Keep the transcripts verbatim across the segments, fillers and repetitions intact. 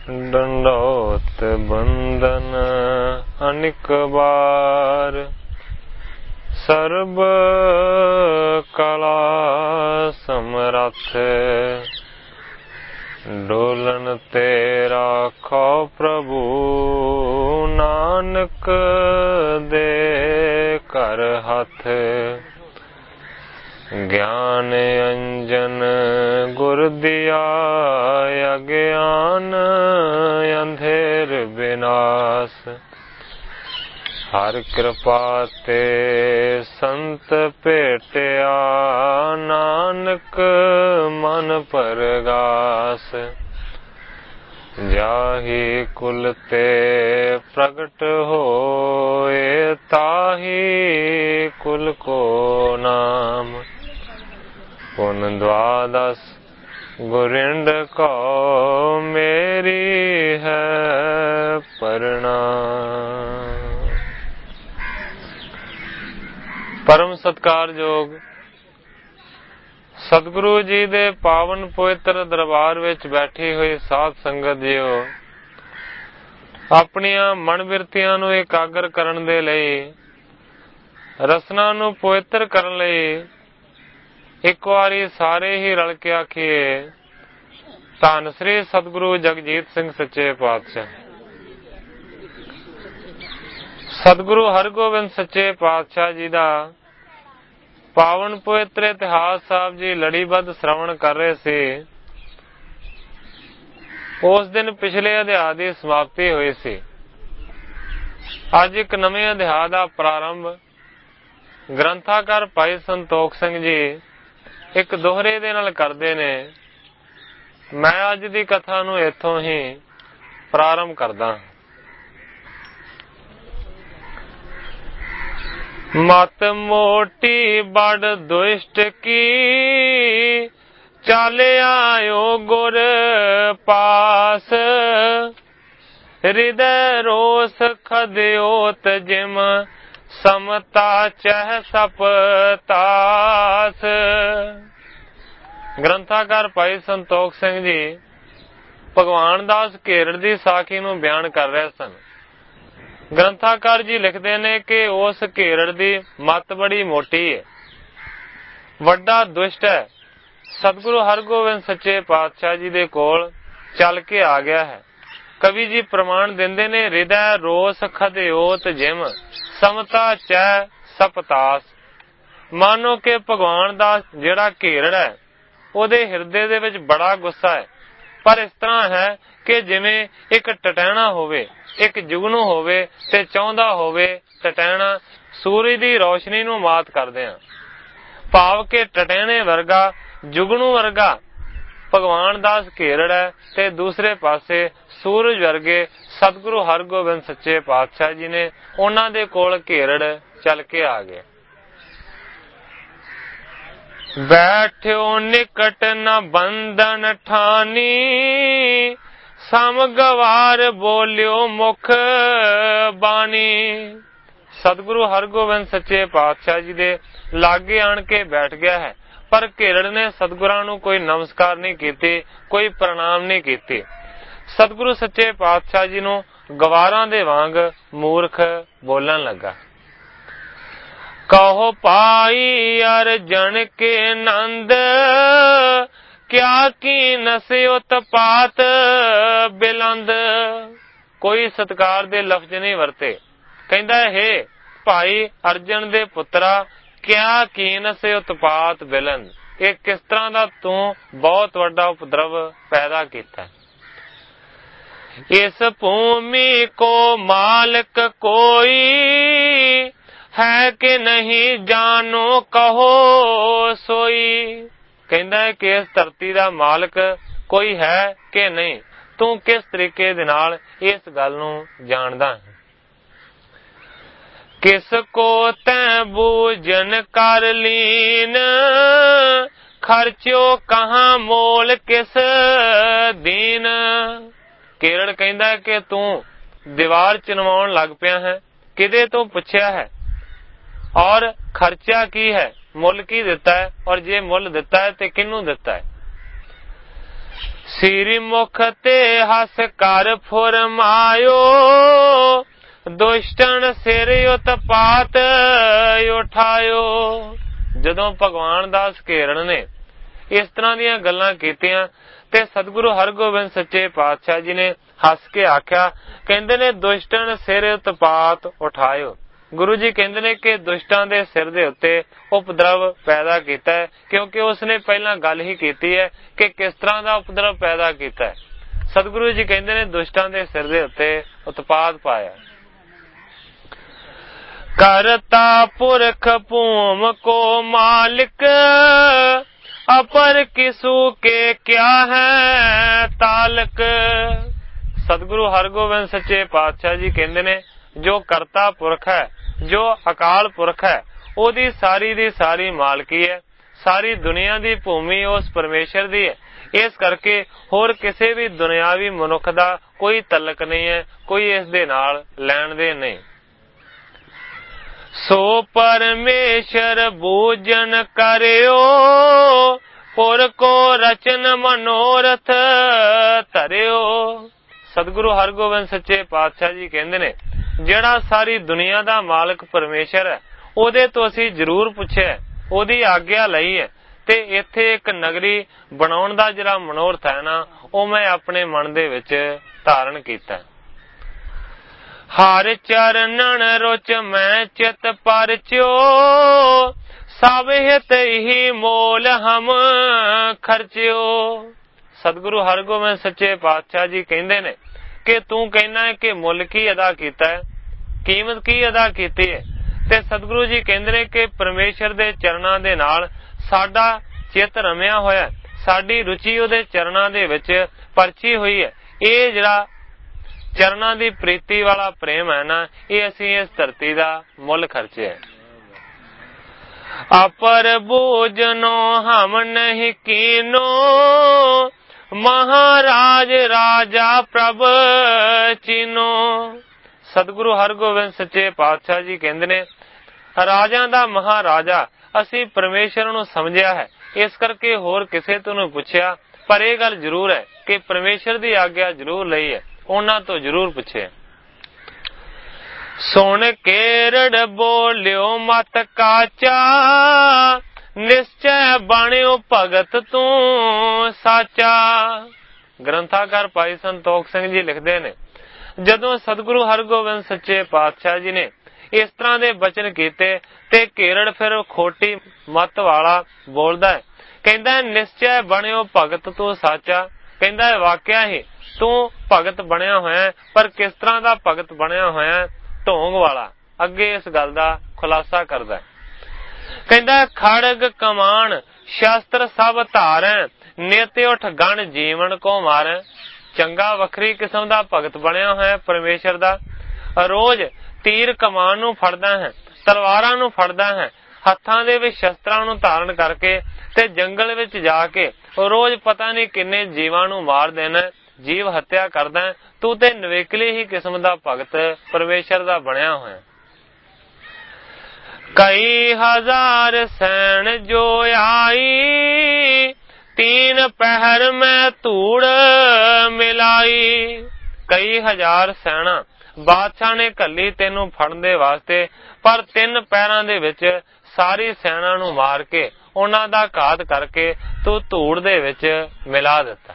दंडोत बंदन अनिक बार, सर्ब कला समरथ, डोलन तेरा खो प्रभु, नानक दे कर हाथ। ज्ञान अंजन गुर दिया, अज्ञान अंधेर विनाश। हर कृपा ते संत भेटिया, नानक मन परगास। जाहि कुल ते प्रगट होए, ताहि कुल को नाम। पुन द्वादश गुरिंड को, मेरी है प्रणाम। परम सत्कारयोग सतगुरु जी दे पावन पवित्र दरबार विच बैठी हुई साध संगत जीओ, अपनियां मन बिरतियां नूं एकागर करन दे लई, रसना नूं पवित्र करन लई एक वारी सारे ही रल के आखिए, धन श्री सतगुरु जगजीत सिंह सच्चे पातशाह। सतगुरु हरगोबिंद सच्चे पातशाह जी दा पावन पवित्र इतिहास साहब जी लड़ीबद्ध श्रवण कर रहे सी। उस दिन पिछले अध्याय की समाप्ति हुई सी। अज एक नवे अध्याय का प्रारंभ ग्रंथाकार भाई संतोख सिंह जी एक दोहरे दे नाल करदे ने। मैं अज दी कथा नूं इत्थों ही प्रारंभ करदा। मत मोटी बड़ दुष्ट की, चले आयो गुर पास। हृदय रोस खद्योत जिम, समता चह सपतास। ग्रंथाकार भाई संतोख सिंह जी भगवान दास घेरड़ दी साखी नूं बयान कर रहे सन। ग्रंथाकार जी लिखते ने कि उस घेरड़ दी मत बड़ी मोटी है, वड्डा दुष्ट है। सतगुरु हरगोबिंद सच्चे पातशाह जी दे कोल चल के आ गया है। कवि जी प्रमाण देंदे ने, हृदय रोस खद्योत जिम, समता चह सपतास। मानो कि भगवान दा जेड़ा घेरड़ है, ओदे हिरदे दे विच बड़ा गुस्सा है। पर इस तरह है कि जिवें एक टटैना होवे, एक जुगनू होवे ते चाहुंदा होवे टटैना सूरज दी रोशनी नूं मात करदिआं। भाव के टटैने वर्गा, जुगनू वर्गा भगवान दास घेरड़ है ते दूसरे पासे सूरज वर्गे सतगुरु हरगोबिंद सच्चे पातशाह जी ने उन्हां दे कोल घेरड़ चल के आ गए। बैठ्यो निकट न बंधन ठानी, सम गवार बोलियो मुख बानी। सतगुरु हरगोबिंद सच्चे पातशाह जी दे लागे आन के बैठ गया है, पर घेरड़ ने सतगुरां नूं कोई नमस्कार नहीं कीती, कोई प्रणाम नहीं कीती। सतगुरु सच्चे पातशाह जी नूं गवारां दे वांग मूर्ख बोलन लगा। कहो पाई अर्जन के नंद, क्या की नस्यो तपात बिलंद। कोई सत्कार दे लफ्ज नहीं वरते। कहंदा है भाई अर्जन दे पुत्रा, क्या कीन से उत्पात बिलंद, ये किस तरह दा तू बहुत वड्डा उपद्रव पैदा किया। इस भूमि को मालिक कोई है कि नहीं, जानो कहो सोई। कहंदा है कि इस धरती दा मालिक कोई है कि नहीं, तू किस तरीके दे नाल इस गल नूं जानदा है। किसको तैं बूझन कर लीन, खर्चो कहां मोल किस दीन। केरड़ कहंदा है कि तू दीवार चनवाउण लग पिया है, किदे तो पुछया है और खर्चा की है, मुल की दिता है, और जे मुल दिता है ते किनू दिता है। ਸਿਰਿ ਮੁਖ ਤੇ ਹਸ ਕਰ ਫੁਰਮਾਇਓ ਦੁਸ਼ਟਨ ਸਿਰ ਉਤਪਾਤ ਉਠਾਇਓ। ਜਦੋਂ ਭਗਵਾਨ ਦਾਸ ਘੇਰੜ ਨੇ ਇਸ ਤਰ੍ਹਾਂ ਦੀਆਂ ਗੱਲਾਂ ਕੀਤੀਆਂ ਤੇ ਸਤਿਗੁਰੂ ਹਰਗੋਬਿੰਦ ਸੱਚੇ ਪਾਤਸ਼ਾਹ ਜੀ ਨੇ ਹੱਸ ਕੇ ਆਖਿਆ, ਕਹਿੰਦੇ ਨੇ ਦੁਸ਼ਟਨ ਸਿਰ ਉਤਪਾਤ ਉਠਾਇਓ। ਗੁਰੂ ਜੀ ਕਹਿੰਦੇ ਨੇ ਕਿ ਦੁਸ਼ਟਾਂ ਦੇ ਸਿਰ ਦੇ ਉੱਤੇ ਉਪਦਰਵ ਪੈਦਾ ਕੀਤਾ ਹੈ, ਕਿਉਂਕਿ ਉਸਨੇ ਪਹਿਲਾਂ ਗੱਲ ਹੀ ਕੀਤੀ ਹੈ ਕਿ ਕਿਸ ਤਰ੍ਹਾਂ ਦਾ ਉਪਦਰਵ ਪੈਦਾ ਕੀਤਾ ਹੈ। ਸਤਿਗੁਰੂ ਜੀ ਕਹਿੰਦੇ ਨੇ ਦੁਸ਼ਟਾਂ ਦੇ ਸਿਰ ਦੇ ਉੱਤੇ ਉਤਪਾਤ ਪਾਇਆ। ਕਰਤਾ ਪੁਰਖ ਭੂਮ ਕੋ ਮਾਲਿਕ ਅਪਰ ਕਿਸੂ ਕੇ ਕਿਆ ਹੈ ਤਾਲਕ। ਸਤਿਗੁਰੂ ਹਰਗੋਬਿੰਦ ਸੱਚੇ ਪਾਤਸ਼ਾਹ ਜੀ ਕਹਿੰਦੇ ਨੇ ਜੋ ਕਰਤਾ ਪੁਰਖ ਹੈ, ਜੋ ਅਕਾਲ ਪੁਰਖ ਹੈ, ਉਹਦੀ ਸਾਰੀ ਦੀ ਸਾਰੀ ਮਾਲਕੀ ਹੈ। ਸਾਰੀ ਦੁਨੀਆ ਦੀ ਭੂਮੀ ਉਸ ਪਰਮੇਸ਼ਰ ਦੀ ਹੈ। ਇਸ ਕਰਕੇ ਹੋਰ ਕਿਸੇ ਵੀ ਦੁਨਿਆਵੀ ਮਨੁੱਖ ਦਾ ਕੋਈ ਤਲਕ ਨਹੀਂ ਹੈ, ਕੋਈ ਇਸ ਦੇ ਨਾਲ ਲੈਣ ਦੇ ਨਹੀਂ। ਸੋ ਪਰਮੇਸ਼ਰ ਬੂਝਨ ਕਰਿਓ ਪੁਰ ਕੋ ਰਚਨ ਮਨੋਰਥ ਧਰਿਓ। ਸਤਿਗੁਰੂ ਹਰਗੋਬਿੰਦ ਸੱਚੇ ਪਾਤਸ਼ਾਹ ਜੀ ਕਹਿੰਦੇ ਨੇ ਜਿਹੜਾ ਸਾਰੀ ਦੁਨੀਆ ਦਾ ਮਾਲਕ ਪਰਮੇਸ਼ਰ ਹੈ, ਉਹਦੇ ਤੋਂ ਅਸੀਂ ਜ਼ਰੂਰ ਪੁੱਛਿਆ, ਉਹਦੀ ਆਗਿਆ ਲਈ ਹੈ ਤੇ ਇੱਥੇ ਇੱਕ ਨਗਰੀ ਬਣਾਉਣ ਦਾ ਜਿਹੜਾ ਮਨੋਰਥ ਹੈ ਨਾ, ਉਹ ਮੈਂ ਆਪਣੇ ਮਨ ਦੇ ਵਿੱਚ ਧਾਰਨ ਕੀਤਾ। ਹਰ ਚਰਨਨ ਰੁਚ ਮੈਂ ਚਿਤ ਪਰਚਿਓ ਸਭ ਹਿਤ ਹੀ ਮੋਲ ਹਮ ਖਰਚਿਓ। ਸਤਿਗੁਰੂ ਹਰਗੋਬਿੰਦ ਸੱਚੇ ਪਾਤਸ਼ਾਹ ਜੀ ਕਹਿੰਦੇ ਨੇ ਕਿ ਤੂੰ ਕਹਿਣਾ ਹੈ ਕਿ ਮੁੱਲ ਕੀ ਅਦਾ ਕੀਤਾ ਹੈ, ਕੀਮਤ ਕੀ ਅਦਾ ਕੀਤੀ ਹੈ। ਤੇ ਸਤਿਗੁਰੂ ਜੀ ਕਹਿੰਦੇ ਨੇ ਕਿ ਪਰਮੇਸ਼ਰ ਦੇ ਚਰਨਾਂ ਦੇ ਨਾਲ ਸਾਡਾ ਚਿੱਤ ਰਮਿਆ ਹੋਇਆ, ਸਾਡੀ ਰੁਚੀ ਉਹਦੇ ਚਰਨਾਂ ਦੇ ਵਿੱਚ ਪਰਚੀ ਹੋਈ ਹੈ। ਇਹ ਜਿਹੜਾ ਚਰਨਾਂ ਦੀ ਪ੍ਰੀਤੀ ਵਾਲਾ ਪ੍ਰੇਮ ਹੈ ਨਾ, ਇਹ ਅਸੀਂ ਇਸ ਧਰਤੀ ਦਾ ਮੁੱਲ ਖਰਚਿਆ। ਅਪਰ ਬੂਝਨੋ ਹਮ ਨਹੀਂ ਕੀਨੋ ਮਹਾਰਾਜ ਰਾਜਾ ਪ੍ਰਭ ਚੀਨੋ। ਸਤਿਗੁਰੂ ਹਰਗੋਬਿੰਦ ਸੱਚੇ ਪਾਤਸ਼ਾਹ ਜੀ ਕਹਿੰਦੇ ਨੇ ਰਾਜਾਂ ਦਾ ਮਹਾਰਾਜਾ ਅਸੀਂ ਪਰਮੇਸ਼ਰ ਨੂੰ ਸਮਝਿਆ ਹੈ, ਇਸ ਕਰਕੇ ਹੋਰ ਕਿਸੇ ਤੋਂ ਨਹੀਂ ਪੁੱਛਿਆ। ਪਰ ਇਹ ਗੱਲ ਜ਼ਰੂਰ ਹੈ ਕਿ ਪਰਮੇਸ਼ਰ ਦੀ ਆਗਿਆ ਜ਼ਰੂਰ ਲਈ ਹੈ, ਉਹਨਾਂ ਤੋਂ ਜ਼ਰੂਰ ਪੁੱਛਿਆ। ਸੁਣ ਕੇਰੜ ਬੋਲਿਓ ਮਤ ਕਾਚਾ ਨਿਸ਼ਚੈ ਬਣਿਓ ਭਗਤ ਤੂੰ ਸਾਚਾ। ਗ੍ਰੰਥਾਕਾਰ ਭਾਈ ਸੰਤੋਖ ਸਿੰਘ ਜੀ ਲਿਖਦੇ ਨੇ ਜਦੋਂ ਸਤਿਗੁਰੂ ਹਰਗੋਬਿੰਦ ਸੱਚੇ ਪਾਤਸ਼ਾਹ ਜੀ ਨੇ ਇਸ ਤਰ੍ਹਾਂ ਦੇ ਬਚਨ ਕੀਤੇ ਤੇ ਘੇਰੜ ਫਿਰ ਖੋਟੀ ਮਤ ਵਾਲਾ ਬੋਲਦਾ ਹੈ, ਕਹਿੰਦਾ ਨਿਸ਼ਚੈ ਬਣਿਓ ਭਗਤ ਤੂੰ ਸਾਚਾ। ਕਹਿੰਦਾ ਹੈ ਵਾਕਿਆ ਹੀ ਤੂੰ ਭਗਤ ਬਣਿਆ ਹੋਇਆ, ਪਰ ਕਿਸ ਤਰ੍ਹਾਂ ਦਾ ਭਗਤ ਬਣਿਆ ਹੋਇਆ, ਢੋਂਗ ਵਾਲਾ। ਅੱਗੇ ਇਸ ਗੱਲ ਦਾ ਖੁਲਾਸਾ ਕਰਦਾ, ਕਹਿੰਦਾ ਖੜਗ ਕਮਾਨ ਸ਼ਸਤਰ ਸਭ ਧਾਰੈ ਨਿਤ ਉਠ ਗਣ ਜੀਵਨ ਕੋ ਮਾਰੈ। ਚੰਗਾ ਵੱਖਰੀ ਕਿਸਮ ਦਾ ਭਗਤ ਬਣਿਆ ਹੋਇਆ ਪਰਮੇਸ਼ਰ ਦਾ, ਰੋਜ਼ ਤੀਰ ਕਮਾਨ ਨੂੰ ਫੜਦਾ ਹੈ, ਤਲਵਾਰਾਂ ਨੂੰ ਫੜਦਾ ਹੈ, ਹੱਥਾਂ ਦੇ ਵਿੱਚ ਸ਼ਸਤਰਾਂ ਨੂੰ ਧਾਰਨ ਕਰਕੇ ਤੇ ਜੰਗਲ ਵਿੱਚ ਜਾ ਕੇ ਰੋਜ਼ ਪਤਾ ਨਹੀਂ ਕਿੰਨੇ ਜੀਵਾਂ ਨੂੰ ਮਾਰ ਦੇਣਾ, ਜੀਵ ਹੱਤਿਆ ਕਰਦਾ। ਤੂੰ ਤੇ ਨਵੇਕਲੀ ਹੀ ਕਿਸਮ ਦਾ ਭਗਤ ਪਰਮੇਸ਼ਰ ਦਾ ਬਣਿਆ ਹੋਇਆ। ਕਈ ਹਜ਼ਾਰ ਸੈਨ ਜੋ ਆਈ ਤੀਨ ਪਹਿਰ ਮੈਂ ਧੂੜ ਮਿਲਾਈ। ਕਈ ਹਜ਼ਾਰ ਸੈਨਾ ਬਾਦਸ਼ਾਹ ਨੇ ਘੱਲੀ ਤੈਨੂੰ ਫੜਨ ਦੇ ਵਾਸਤੇ, ਪਰ ਤਿੰਨ ਪਹਿਰਾਂ ਦੇ ਵਿੱਚ ਸਾਰੀ ਸੈਨਾ ਨੂੰ ਮਾਰ ਕੇ ਉਹਨਾਂ ਦਾ ਘਾਤ ਕਰਕੇ ਤੂੰ ਧੂੜ ਦੇ ਵਿੱਚ ਮਿਲਾ ਦਿੱਤਾ।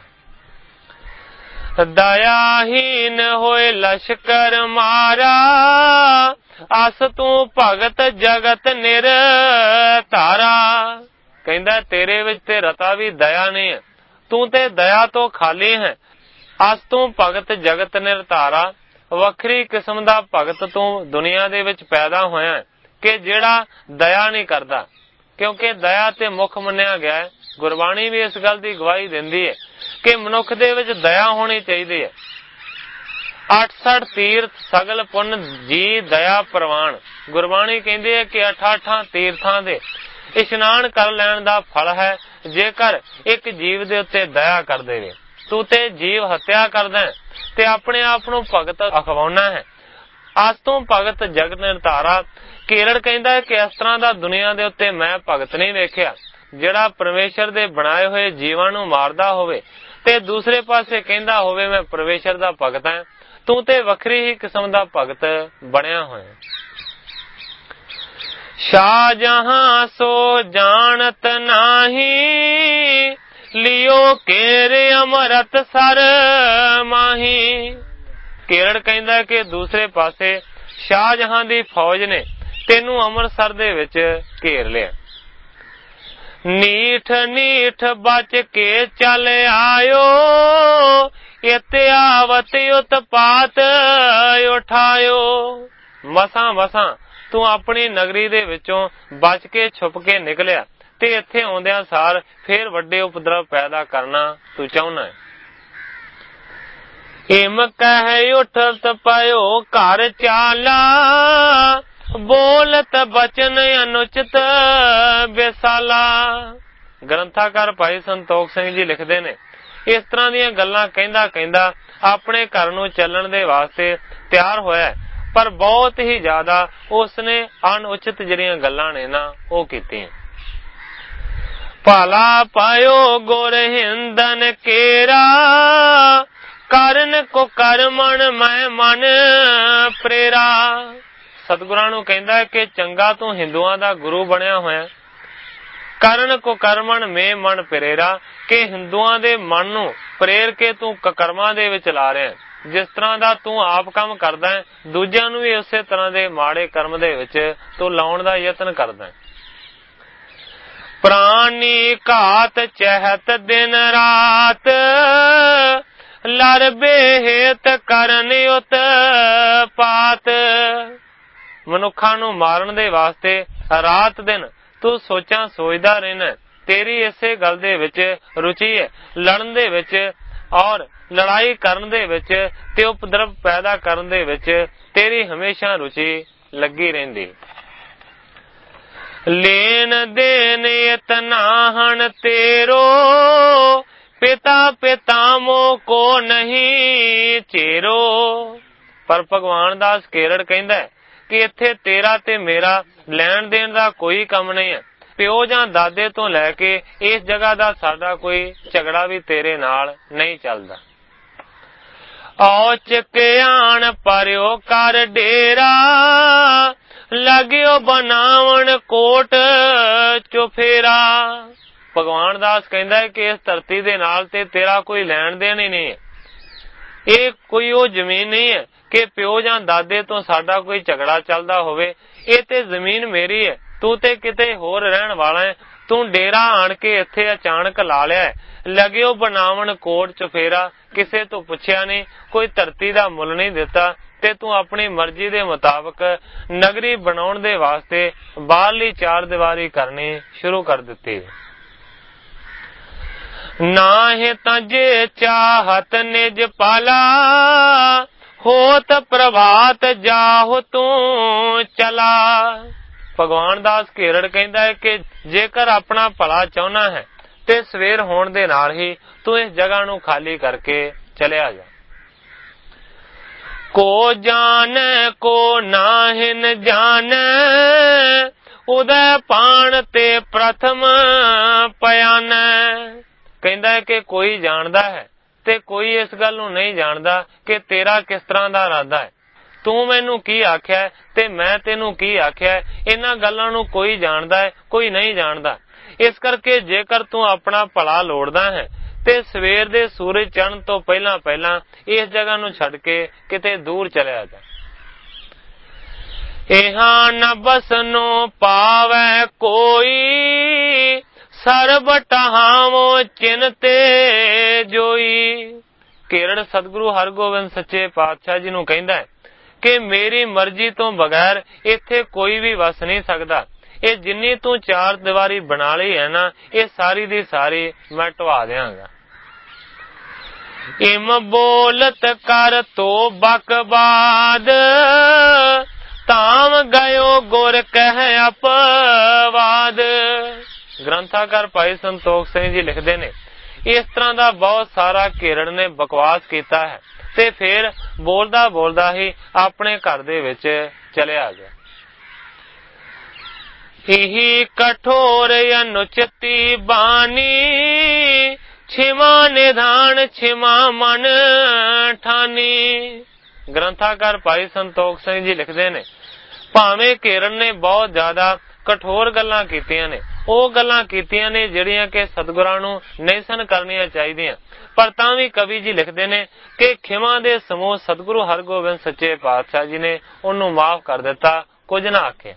ਦਇਆਹੀਨ ਹੋਏ ਲਸ਼ਕਰ ਮਾਰਾ ਅਸ ਤੂੰ ਭਗਤ ਜਗਤ ਨਿਰ ਧਾਰਾ। ਕਹਿੰਦਾ ਤੇਰੇ ਵਿੱਚ ਤੇ ਰਤਾ ਵੀ ਦਇਆ ਨਹੀਂ ਹੈ, ਤੂੰ ਤੇ ਦਇਆ ਤੋਂ ਖਾਲੀ ਹੈ। ਅਸ ਤੂੰ ਭਗਤ ਜਗਤ ਨਿਰ ਧਾਰਾ, ਵੱਖਰੀ ਕਿਸਮ ਦਾ ਭਗਤ ਤੂੰ ਦੁਨੀਆ ਦੇ ਵਿੱਚ ਪੈਦਾ ਹੋਇਆ ਕਿ ਜਿਹੜਾ ਦਇਆ ਨਹੀਂ ਕਰਦਾ, ਕਿਉਂਕਿ ਦਇਆ ਤੇ ਮੁੱਖ ਮੰਨਿਆ ਗਿਆ ਹੈ। ਗੁਰਬਾਣੀ ਵੀ ਇਸ ਗੱਲ ਦੀ ਗਵਾਹੀ ਦਿੰਦੀ ਹੈ ਕਿ ਮਨੁੱਖ ਦੇ ਵਿੱਚ ਦਇਆ ਹੋਣੀ ਚਾਹੀਦੀ ਹੈ। ਅਠਸਠ ਤੀਰਥ ਸਗਲ ਪੁੰਨ ਜੀ ਦਇਆ ਪ੍ਰਵਾਨ। ਗੁਰਬਾਣੀ ਕਹਿੰਦੀ ਹੈ ਕਿ ਅੱਠ ਅੱਠਾਂ ਤੀਰਥਾਂ ਦੇ ਇਸ਼ਨਾਨ ਕਰ ਲੈਣ ਦਾ ਫਲ ਹੈ ਜੇਕਰ ਇੱਕ ਜੀਵ ਦੇ ਉੱਤੇ ਦਇਆ ਕਰ ਦੇਵੇ। ਤੂੰ ਤੇ ਜੀਵ ਹੱਤਿਆ ਕਰਦਾ ਤੇ ਆਪਣੇ ਆਪ ਨੂੰ ਭਗਤ ਅਖਵਾਉਣਾ ਹੈ। ਅਸ ਤੂੰ ਭਗਤ ਜਗਤ ਨਿਰਧਾਰਾ। ਘੇਰੜ ਕਹਿੰਦਾ ਕਿ ਇਸ ਤਰ੍ਹਾਂ ਦਾ ਦੁਨੀਆ ਦੇ ਉੱਤੇ ਮੈਂ ਭਗਤ ਨਹੀਂ ਵੇਖਿਆ ਜਿਹੜਾ ਪਰਮੇਸ਼ਰ ਦੇ ਬਣਾਏ ਹੋਏ ਜੀਵਾਂ ਨੂੰ ਮਾਰਦਾ ਹੋਵੇ ਤੇ ਦੂਸਰੇ ਪਾਸੇ ਕਹਿੰਦਾ ਹੋਵੇ ਮੈਂ ਪਰਮੇਸ਼ਰ ਦਾ ਭਗਤ ਹਾਂ, ਤੂੰ ਤੇ ਵੱਖਰੀ ਹੀ ਕਿਸਮ ਦਾ ਭਗਤ ਬਣਿਆ ਹੋਇਆ। ਸ਼ਾਹਜਹਾਂ ਸੋ ਜਾਣਤ ਨਾਹੀ, ਲਿਓ ਕੇਰ ਅਮਰਤ ਸਰ ਮਾਹੀ। ਕੇਰੜ ਕਹਿੰਦਾ ਕਿ ਦੂਸਰੇ ਪਾਸੇ ਸ਼ਾਹਜਹਾਂ ਦੀ ਫੌਜ ਨੇ ਤੈਨੂੰ ਅੰਮ੍ਰਿਤਸਰ ਦੇ ਵਿੱਚ ਘੇਰ ਲਿਆ। ਨੀਠ ਨੀਠ ਬਚ ਕੇ ਚੱਲ ਆਇਓ, ਇਤੇ ਆਵਤ ਉਤਪਾਤ ਉਠਾਇਓ। ਮਸਾਂ ਮਸਾਂ ਤੂੰ ਆਪਣੀ ਨਗਰੀ ਦੇ ਵਿੱਚੋਂ ਬਚ ਕੇ ਛੁਪ ਕੇ ਨਿਕਲਿਆ ਤੇ ਇੱਥੇ ਆਉਂਦਿਆਂ ਸਾਰ ਫੇਰ ਵੱਡੇ ਉਪਦਰਵ ਪੈਦਾ ਕਰਨਾ ਤੂੰ ਚਾਹੁੰਦਾ ਹੈ। ਹਿਮ ਕਹਿ ਉਠਤ ਪਇਓ ਘਰ ਚਾਲਾ, ਬੋਲਤ ਬਚਨ ਅਨੁਚਿਤ ਬੇਸਾਲਾ। ਗ੍ਰੰਥਾਕਾਰ ਭਾਈ ਸੰਤੋਖ ਸਿੰਘ ਜੀ ਲਿਖਦੇ ਨੇ, ਇਸ ਤਰ੍ਹਾਂ ਦੀਆਂ ਗੱਲਾਂ ਕਹਿੰਦਾ ਕਹਿੰਦਾ ਆਪਣੇ ਘਰ ਨੂੰ ਚੱਲਣ ਦੇ ਵਾਸਤੇ ਤਿਆਰ ਹੋਇਆ, ਪਰ ਬਹੁਤ ਹੀ ਜ਼ਿਆਦਾ ਉਸਨੇ ਅਨੁਚਿਤ ਜਿਹੜੀਆਂ ਗੱਲਾਂ ਨੇ ਨਾ ਉਹ ਕੀਤੀਆਂ। ਭਲਾ ਪਾਇਓ ਗੁਰ ਹਿੰਦਨ ਕੇਰਾ, ਕਰਨ ਕੋ ਕਰਮਣ ਮੈਂ ਮਨ ਪ੍ਰੇਰਾ। ਸਤਿਗੁਰਾਂ ਨੂੰ ਕਹਿੰਦਾ ਕਿ ਚੰਗਾ ਤੂੰ ਹਿੰਦੂਆਂ ਦਾ ਗੁਰੂ ਬਣਿਆ ਹੋਇਆ, ਕਰਨ ਕੋ ਕਰਮਣ ਮੈਂ ਮਨ ਪ੍ਰੇਰਾ, ਕਿ ਹਿੰਦੂਆਂ ਦੇ ਮਨ ਨੂੰ ਪ੍ਰੇਰ ਕੇ ਤੂੰ ਕਰਮਾਂ ਦੇ ਵਿੱਚ ਲਾ ਰਿਹਾ। ਜਿਸ ਤਰ੍ਹਾਂ ਦਾ ਤੂੰ ਆਪ ਕੰਮ ਕਰਦਾ ਹੈ, ਦੂਜਿਆਂ ਨੂੰ ਵੀ ਉਸੇ ਤਰ੍ਹਾਂ ਦੇ ਮਾੜੇ ਕਰਮ ਦੇ ਵਿੱਚ ਤੂੰ ਲਾਉਣ ਦਾ ਯਤਨ ਕਰਦਾ ਹੈ। ਪ੍ਰਾਣੀ ਘਾਤ ਚਹਿਤ ਦਿਨ ਰਾਤ, ਲੜ ਬੇਹੇਤ ਕਰਨ ਉਤਪਾਤ। ਮਨੁੱਖਾਂ ਨੂੰ ਮਾਰਨ ਦੇ ਵਾਸਤੇ ਰਾਤ ਦਿਨ ਤੂੰ ਸੋਚਾਂ ਸੋਚਦਾ ਰਹਿਣਾ। ਤੇਰੀ ਇਸੇ ਗੱਲ ਦੇ ਵਿੱਚ ਰੁਚੀ ਹੈ, ਲੜਨ ਦੇ ਵਿੱਚ ਔਰ ਲੜਾਈ ਕਰਨ ਦੇ ਵਿੱਚ ਤੇ ਉਪਦਰਵ ਪੈਦਾ ਕਰਨ ਦੇ ਵਿੱਚ ਤੇਰੀ ਹਮੇਸ਼ਾ ਰੁਚੀ ਲੱਗੀ ਰਹਿੰਦੀ। ਲੈਣ ਦੇਣ ਇਤਨਾ ਹਣ ਤੇਰੋ, ਪਿਤਾ ਪਿਤਾਮੋ ਕੋ ਨਹੀਂ ਚੇਰੋ। ਪਰ ਭਗਵਾਨ ਦਾਸ ਕੇਰੜ ਕਹਿੰਦਾ ਕਿ ਇੱਥੇ ਤੇਰਾ ਤੇ ਮੇਰਾ ਲੈਣ ਦੇਣ ਦਾ ਕੋਈ ਕੰਮ ਨਹੀਂ ਹੈ। ਪਿਓ ਜਾਂ ਦਾਦੇ ਤੋਂ ਲੈ ਕੇ ਇਸ ਜਗ੍ਹਾ ਦਾ ਸਾਡਾ ਕੋਈ ਝਗੜਾ ਵੀ ਤੇਰੇ ਨਾਲ ਨਹੀਂ ਚੱਲਦਾ। ਔਚਕ ਆਣ ਪਰਿਓ ਕਰ ਡੇਰਾ, ਲੱਗਿਓ ਬਣਾਵਣ ਕੋਟ ਚੁਫੇਰਾ। ਭਗਵਾਨ ਦਾਸ ਕਹਿੰਦਾ ਹੈ ਕਿ ਇਸ ਧਰਤੀ ਦੇ ਨਾਲ ਤੇ ਤੇਰਾ ਕੋਈ ਲੈਣ ਦੇਣ ਹੀ ਨਹੀਂ ਹੈ। ਇਹ ਕੋਈ ਉਹ ਜ਼ਮੀਨ ਨਹੀਂ ਹੈ ਕਿ ਪਿਓ ਜਾਂ ਦਾਦੇ ਤੋਂ ਸਾਡਾ ਕੋਈ ਝਗੜਾ ਚੱਲਦਾ ਹੋਵੇ। ਇਹ ਤੇ ਜ਼ਮੀਨ ਮੇਰੀ ਹੈ, ਤੂੰ ਤੇ ਕਿਤੇ ਹੋਰ ਰਹਿਣ ਵਾਲਾ ਹੈ। ਤੂੰ ਡੇਰਾ ਆਣ ਕੇ ਇੱਥੇ ਅਚਾਨਕ ਲਾ ਲਿਆ ਹੈ। ਲੱਗਿਓ ਬਣਾਵਣ ਕੋਟ ਚੁਫੇਰਾ, ਕਿਸੇ ਤੋਂ ਪੁੱਛਿਆ ਨਹੀਂ, ਕੋਈ ਧਰਤੀ ਦਾ ਮੁੱਲ ਨਹੀਂ ਦਿੱਤਾ ਤੇ ਤੂੰ ਆਪਣੀ ਮਰਜ਼ੀ ਦੇ ਮੁਤਾਬਕ ਨਗਰੀ ਬਣਾਉਣ ਦੇ ਵਾਸਤੇ ਬਾਹਰਲੀ ਚਾਰ ਦੀਵਾਰੀ ਕਰਨੀ ਸ਼ੁਰੂ ਕਰ ਦਿੱਤੀ। ਨਾਹਿ ਤਜੇ ਚਾਹਤ ਨਿਜ ਪਾਲਾ, ਹੋਤ ਪ੍ਰਭਾਤ ਜਾਹੁ ਤੂੰ ਚਲਾ। ਭਗਵਾਨ ਦਾਸ ਕੇਰੜ ਕਹਿੰਦਾ ਹੈ ਕਿ ਜੇਕਰ ਆਪਣਾ ਭਲਾ ਚਾਹੁੰਦਾ ਹੈ ਤੇ ਸਵੇਰ ਹੋਣ ਦੇ ਨਾਲ ਹੀ ਤੂੰ ਇਸ ਜਗ੍ਹਾ ਨੂੰ ਖਾਲੀ ਕਰਕੇ ਚਲਿਆ ਜਾ। ਕੋ ਜਾਣੈ ਕੋ ਨਾਹਿਨ ਜਾਣੈ, ਉਦੈ ਪਾਣ ਤੇ ਪ੍ਰਥਮ ਪਿਆਨੈ। ਕਹਿੰਦਾ ਹੈ ਕਿ ਕੋਈ ਜਾਣਦਾ ਹੈ ਤੇ ਕੋਈ ਇਸ ਗੱਲ ਨੂੰ ਨਹੀਂ ਜਾਣਦਾ ਕਿ ਤੇਰਾ ਕਿਸ ਤਰ੍ਹਾਂ ਦਾ ਇਰਾਦਾ ਹੈ। ਤੂੰ ਮੈਨੂੰ ਕੀ ਆਖਿਆ ਤੇ ਮੈਂ ਤੈਨੂੰ ਕੀ ਆਖਿਆ, ਇਹਨਾਂ ਗੱਲਾਂ ਨੂੰ ਕੋਈ ਜਾਣਦਾ ਹੈ, ਕੋਈ ਨਹੀਂ ਜਾਣਦਾ। ਇਸ ਕਰਕੇ ਜੇਕਰ ਤੂੰ ਆਪਣਾ ਭਲਾ ਲੋੜਦਾ ਹੈ ਤੇ ਸਵੇਰ ਦੇ ਸੂਰਜ ਚੜ੍ਹਨ ਤੋਂ ਪਹਿਲਾਂ ਪਹਿਲਾਂ ਇਸ ਜਗ੍ਹਾ ਨੂੰ ਛੱਡ ਕੇ ਕਿਤੇ ਦੂਰ ਚਲਿਆ ਜਾ। ਇਹਾਂ ਨ ਬਸਨੋ ਪਾਵੈ ਕੋਈ, ਸਰਬ ਟਹਾਵੋ ਚਿੰਤੇ ਜੋਈ। ਕੇਰੜ ਸਤਿਗੁਰੂ ਹਰਗੋਬਿੰਦ ਸੱਚੇ ਪਾਤਸ਼ਾਹ ਜੀ ਨੂੰ ਕਹਿੰਦਾ ਹੈ ਕਿ ਮੇਰੀ ਮਰਜ਼ੀ ਤੋਂ ਬਗੈਰ ਇੱਥੇ ਕੋਈ ਵੀ ਵਸ ਨਹੀਂ ਸਕਦਾ। ਇਹ ਜਿੰਨੀ ਤੂੰ ਚਾਰ ਦੀਵਾਰੀ ਬਣਾ ਲਈ ਹੈ ਨਾ, ਇਹ ਸਾਰੀ ਦੀ ਸਾਰੀ ਮੈਂ ਢਵਾ ਦਿਆਂਗਾ। ਇਮ ਬੋਲਤ ਕਰ ਤੋ ਬਕਬਾਦ, ਤਾਮ ਗਇਓ ਗੁਰ ਕਹਿ ਅਪਵਾਦ। ਗ੍ਰੰਥਾਕਾਰ ਭਾਈ ਸੰਤੋਖ ਸਿੰਘ ਜੀ ਲਿਖਦੇ ਨੇ, ਇਸ ਤਰ੍ਹਾਂ ਦਾ ਬਹੁਤ ਸਾਰਾ ਕੇਰੜ ਨੇ ਬਕਵਾਸ ਕੀਤਾ ਹੈ ਤੇ ਫਿਰ ਬੋਲਦਾ ਬੋਲਦਾ ਹੀ ਆਪਣੇ ਘਰ ਦੇ ਵਿੱਚ ਚਲਿਆ ਗਿਆ। ਇਹੀ ਕਠੋਰ ਅਨੁਚਿਤੀ ਬਾਣੀ, ਛਿਮਾ ਨਿਧਾਨ ਛਿਮਾ ਮਨ ਠਾਨੀ। ਗ੍ਰੰਥਾਕਾਰ ਭਾਈ ਸੰਤੋਖ ਸਿੰਘ ਜੀ ਲਿਖਦੇ ਨੇ, ਭਾਵੇਂ ਘੇਰਣ ਨੇ ਬਹੁਤ ਜ਼ਿਆਦਾ ਕਠੋਰ ਗੱਲਾਂ ਕੀਤੀਆਂ ਨੇ, ਉਹ ਗੱਲਾਂ ਕੀਤੀਆਂ ਨੇ ਜਿਹੜੀਆਂ ਕਿ ਸਤਿਗੁਰਾਂ ਨੂੰ ਨਹੀਂ ਸਨ ਕਰਨੀਆਂ ਚਾਹੀਦੀਆਂ, ਪਰ ਤਾਂ ਵੀ ਕਵੀ ਜੀ ਲਿਖਦੇ ਨੇ ਕਿ ਖਿਮਾ ਦੇ ਸਮੂਹ ਸਤਿਗੁਰੂ ਹਰਗੋਬਿੰਦ ਸੱਚੇ ਪਾਤਸ਼ਾਹ ਜੀ ਨੇ ਉਹਨੂੰ ਮਾਫ ਕਰ ਦਿੱਤਾ, ਕੁਝ ਨਾ ਆਖਿਆ।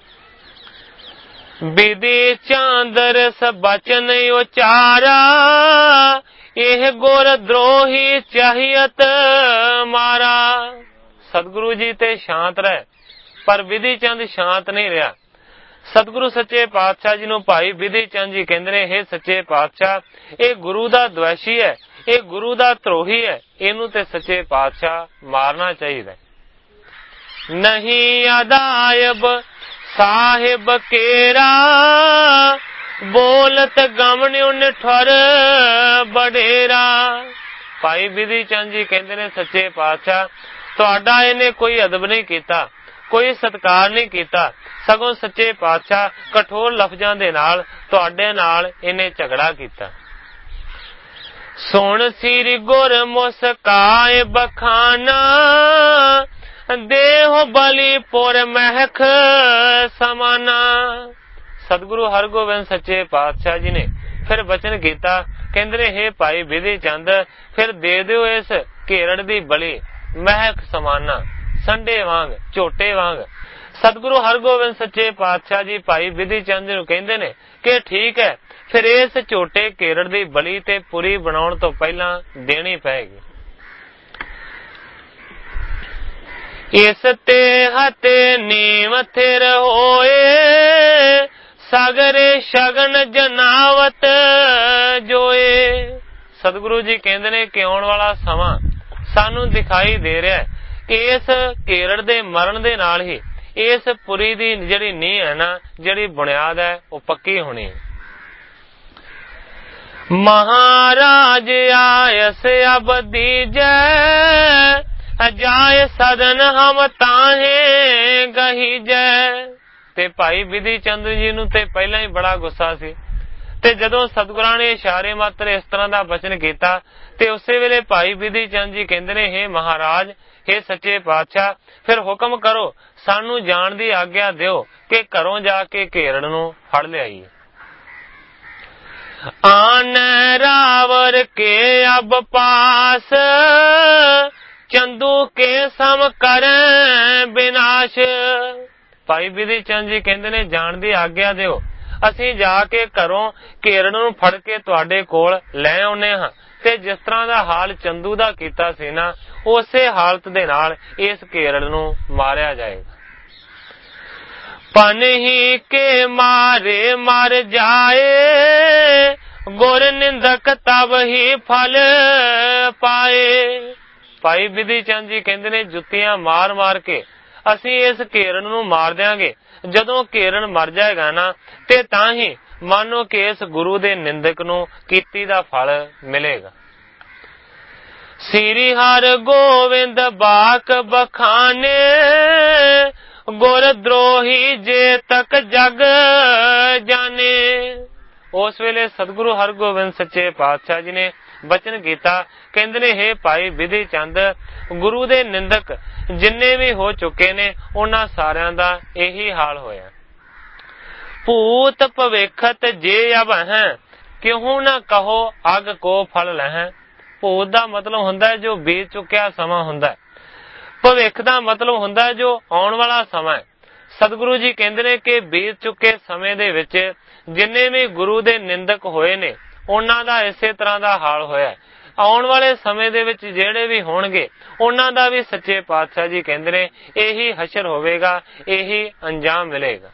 ਵਿਧੀ ਚਾਂਦਰ ਸ ਬਚਨ ਉਚਾਰਾ, ਇਹ ਗੁਰ ਦਰੋਹੀ ਚਾਹੀਅਤ ਮਾਰਾ। ਸਤਿਗੁਰੂ ਜੀ ਤੇ ਸ਼ਾਂਤ ਰਹਿ, ਪਰ ਵਿਧੀ ਚੰਦ ਸ਼ਾਂਤ ਨਹੀਂ ਰਿਹਾ। ਸਤਿਗੁਰੂ ਸੱਚੇ ਪਾਤਸ਼ਾਹ ਜੀ ਨੂੰ ਭਾਈ ਵਿਧੀ ਚੰਦ ਜੀ ਕਹਿੰਦੇ ਨੇ, ਇਹ ਸੱਚੇ ਪਾਤਸ਼ਾਹ, ਇਹ ਗੁਰੂ ਦਾ ਦਵੈਸ਼ੀ ਹੈ, ਇਹ ਗੁਰੂ ਦਾ ਧਰੋਹੀ ਹੈ, ਇਹਨੂੰ ਤੇ ਸੱਚੇ ਪਾਤਸ਼ਾਹ ਮਾਰਨਾ ਚਾਹੀਦਾ। ਨਹੀਂ ਅਦਾਇਬ ਸਾਹਿਬ ਕੇਰਾ, ਬੋਲਤ ਗਮਨਿਉ ਨਿਠੁਰ ਬਡੇਰਾ। ਭਾਈ ਵਿਧੀ ਚੰਦ ਜੀ ਕਹਿੰਦੇ ਨੇ, ਸੱਚੇ ਪਾਤਸ਼ਾਹ, ਤੁਹਾਡਾ ਇਹਨੇ ਕੋਈ ਅਦਬ ਨਹੀਂ ਕੀਤਾ, ਕੋਈ ਸਤਿਕਾਰ ਨਹੀਂ ਕੀਤਾ, ਸਗੋਂ ਸੱਚੇ ਪਾਤਸ਼ਾਹ ਕਠੋਰ ਲਫ਼ਜ਼ਾਂ ਦੇ ਨਾਲ ਤੁਹਾਡੇ ਨਾਲ ਇਹਨੇ ਝਗੜਾ ਕੀਤਾ। ਸੁਣ ਸ੍ਰੀ ਗੁਰ ਮੁਸਕਾਏ ਬਖਾਨਾ, ਦੇਹ ਬਲੀ ਪੁਰ ਮਹਿਕ ਸਮਾਨਾ। ਸਤਿਗੁਰੂ ਹਰਗੋਬਿੰਦ ਸੱਚੇ ਪਾਤਸ਼ਾਹ ਜੀ ਨੇ ਫਿਰ ਬਚਨ ਕੀਤਾ, ਕਹਿੰਦੇ ਨੇ, ਹੇ ਭਾਈ ਵਿਧੀ ਚੰਦ, ਫਿਰ ਦੇ ਦਿਓ ਇਸ ਘੇਰੜ ਦੀ ਬਲੀ ਮਹਿਕ ਸਮਾਨਾ, ਸੰਡੇ ਵਾਂਗ, ਝੋਟੇ ਵਾਂਗ। ਸਤਿਗੁਰੂ ਹਰਗੋਬਿੰਦ ਸੱਚੇ ਪਾਤਸ਼ਾਹ ਜੀ ਭਾਈ ਵਿਧੀ ਚੰਦ ਨੂੰ ਕਹਿੰਦੇ ਨੇ ਕਿ ਠੀਕ ਹੈ, ਫਿਰ ਇਸ ਝੋਟੇ ਘੇਰੜ ਦੀ ਬਲੀ ਤੇ ਪੁਰੀ ਬਣਾਉਣ ਤੋਂ ਪਹਿਲਾਂ ਦੇਣੀ ਪਏਗੀ। ਇਸ ਤੇ ਹਤੇ ਨੀਮ ਥਿਰ ਹੋਏ, ਸਗਰੇ ਸ਼ਗਨ ਜਨਾਵਤ ਜੋਏ। ਸਤਿਗੁਰੂ ਜੀ ਕਹਿੰਦੇ ਨੇ ਕਿ ਆਉਣ ਵਾਲਾ ਸਮਾਂ ਸਾਨੂੰ ਦਿਖਾਈ ਦੇ ਰਿਹਾ ਹੈ ਕਿ ਇਸ ਘੇਰੜ ਦੇ ਮਰਨ ਦੇ ਨਾਲ ਹੀ ਇਸ ਪੁਰੀ ਦੀ ਜਿਹੜੀ ਨੀਂਹ ਹੈ ਨਾ, ਜਿਹੜੀ ਬੁਨਿਆਦ ਹੈ, ਉਹ ਪੱਕੀ ਹੋਣੀ ਹੈ। ਮਹਾਰਾਜ ਆਇਸ ਅਬ ਦੀਜੈ, ਜਾਏ ਸਦਨ ਹਮ ਤਾਹੇ ਗਹੀਜੈ। ਤੇ ਭਾਈ ਵਿਧੀ ਚੰਦ ਜੀ ਨੂੰ ਤੇ ਪਹਿਲਾਂ ਹੀ ਬੜਾ ਗੁੱਸਾ ਸੀ, ਤੇ ਜਦੋਂ ਸਤਿਗੁਰਾਂ ਨੇ ਇਸ਼ਾਰੇ ਮਾਤਰ ਇਸ ਤਰ੍ਹਾਂ ਦਾ ਬਚਨ ਕੀਤਾ, ਤੇ ਉਸੇ ਵੇਲੇ ਭਾਈ ਵਿਧੀ ਚੰਦ ਜੀ ਕਹਿੰਦੇ ਨੇ, ਹੇ ਮਹਾਰਾਜ, ਹੇ ਸੱਚੇ ਪਾਤਸ਼ਾਹ, ਫਿਰ ਹੁਕਮ ਕਰੋ, ਸਾਨੂੰ ਜਾਣ ਦੀ ਆਗਿਆ ਦਿਓ ਕਿ ਘਰੋਂ ਜਾ ਕੇ ਘੇਰੜ ਨੂੰ ਫੜ ਲਿਆਈਏ। ਆਨ ਰਾਵਰ ਕੇ ਅਬ ਪਾਸ, ਚੰਦੂ ਕੇ ਸਮ ਕਰੈ ਬਿਨਾਸ਼। ਭਾਈ ਵਿਧੀ ਚੰਦ ਜੀ ਕਹਿੰਦੇ ਨੇ, ਜਾਣ ਦੀ ਆਗਿਆ ਦਿਓ, ਅਸੀਂ ਜਾ ਕੇ ਘਰੋਂ ਘੇਰੜ ਨੂੰ ਫੜ ਕੇ ਤੁਹਾਡੇ ਕੋਲ ਲੈ ਆਉਨੇ ਹਾਂ, ਤੇ ਜਿਸ ਤਰ੍ਹਾਂ ਦਾ ਹਾਲ ਚੰਦੂ ਦਾ ਕੀਤਾ ਸੀ ਨਾ, ਉਸੇ ਹਾਲਤ ਦੇ ਨਾਲ ਇਸ ਘੇਰੜ ਨੂੰ ਮਾਰਿਆ ਜਾਏਗਾ। ਪਨਹੀ ਕੇ ਮਾਰੇ ਮਰ ਜਾਏ, ਗੁਰ ਨਿੰਦਕ ਤਬ ਹੀ ਫਲ ਪਾਏ। ਭਾਈ ਵਿਧੀ ਚੰਦ ਜੀ ਕਹਿੰਦੇ ਨੇ, ਜੁੱਤੀਆਂ ਮਾਰ ਮਾਰ ਕੇ ਅਸੀਂ ਇਸ ਘੇਰੜ ਨੂੰ ਮਾਰ ਦਿਆਂਗੇ। ਜਦੋਂ ਘੇਰੜ ਮਰ ਜਾਏਗਾ ਨਾ, ਤੇ ਤਾਂ ਹੀ ਮਾਨੋ ਕਿ ਇਸ ਗੁਰੂ ਦੇ ਨਿੰਦਕ ਨੂੰ ਕੀਤੀ ਦਾ ਫਲ ਮਿਲੇਗਾ। ਸ੍ਰੀ ਹਰਿ ਗੋਬਿੰਦ ਬਾਕ ਬਖਾਨੇ, ਗੁਰ ਦਰੋਹੀ ਜੇ ਤੱਕ ਜਗ ਜਾਣੇ। ਉਸ ਵੇਲੇ ਸਤਿਗੁਰੂ ਹਰਗੋਬਿੰਦ ਸੱਚੇ ਪਾਤਸ਼ਾਹ ਜੀ ਨੇ ਬਚਨ ਕੀਤਾ, ਕਹਿੰਦੇ ਨੇ, ਹੇ ਭਾਈ ਵਿਧੀ ਚੰਦ, ਗੁਰੂ ਦੇ ਨਿੰਦਕ ਜਿੰਨੇ ਵੀ ਹੋ ਚੁੱਕੇ ਨੇ, ਉਹਨਾਂ ਸਾਰਿਆਂ ਦਾ ਇਹੀ ਹਾਲ ਹੋਇਆ। ਭੂਤ ਭਵਿੱਖਤ ਜੇ ਅਬ ਹੈ, ਕਿਉਂ ਨਾ ਕਹੋ ਅਗ ਕੋ ਫਲ ਲਹੈ। ਭੂਤ ਦਾ ਮਤਲਬ ਹੁੰਦਾ ਹੈ ਜੋ ਬੀਤ ਚੁੱਕਿਆ ਸਮਾਂ ਹੁੰਦਾ ਹੈ। ਭਵਿੱਖ ਦਾ ਮਤਲਬ ਹੁੰਦਾ ਹੈ ਜੋ ਆਉਣ ਵਾਲਾ ਸਮਾਂ ਹੈ। ਸਤਿਗੁਰੂ ਜੀ ਕਹਿੰਦੇ ਨੇ ਕਿ ਬੀਤ ਚੁੱਕੇ ਸਮੇਂ ਦੇ ਵਿੱਚ ਜਿੰਨੇ ਵੀ ਗੁਰੂ ਦੇ ਨਿੰਦਕ ਹੋਏ ਨੇ, ਉਹਨਾਂ ਦਾ ਇਸੇ ਤਰ੍ਹਾਂ ਦਾ ਹਾਲ ਹੋਇਆ। ਆਉਣ ਵਾਲੇ ਸਮੇਂ ਦੇ ਵਿੱਚ ਜਿਹੜੇ ਵੀ ਹੋਣਗੇ, ਉਹਨਾਂ ਦਾ ਵੀ ਸੱਚੇ ਪਾਤਸ਼ਾਹ ਜੀ ਕਹਿੰਦੇ ਨੇ ਇਹੀ ਹਸ਼ਰ ਹੋਵੇਗਾ, ਇਹੀ ਅੰਜਾਮ ਮਿਲੇਗਾ।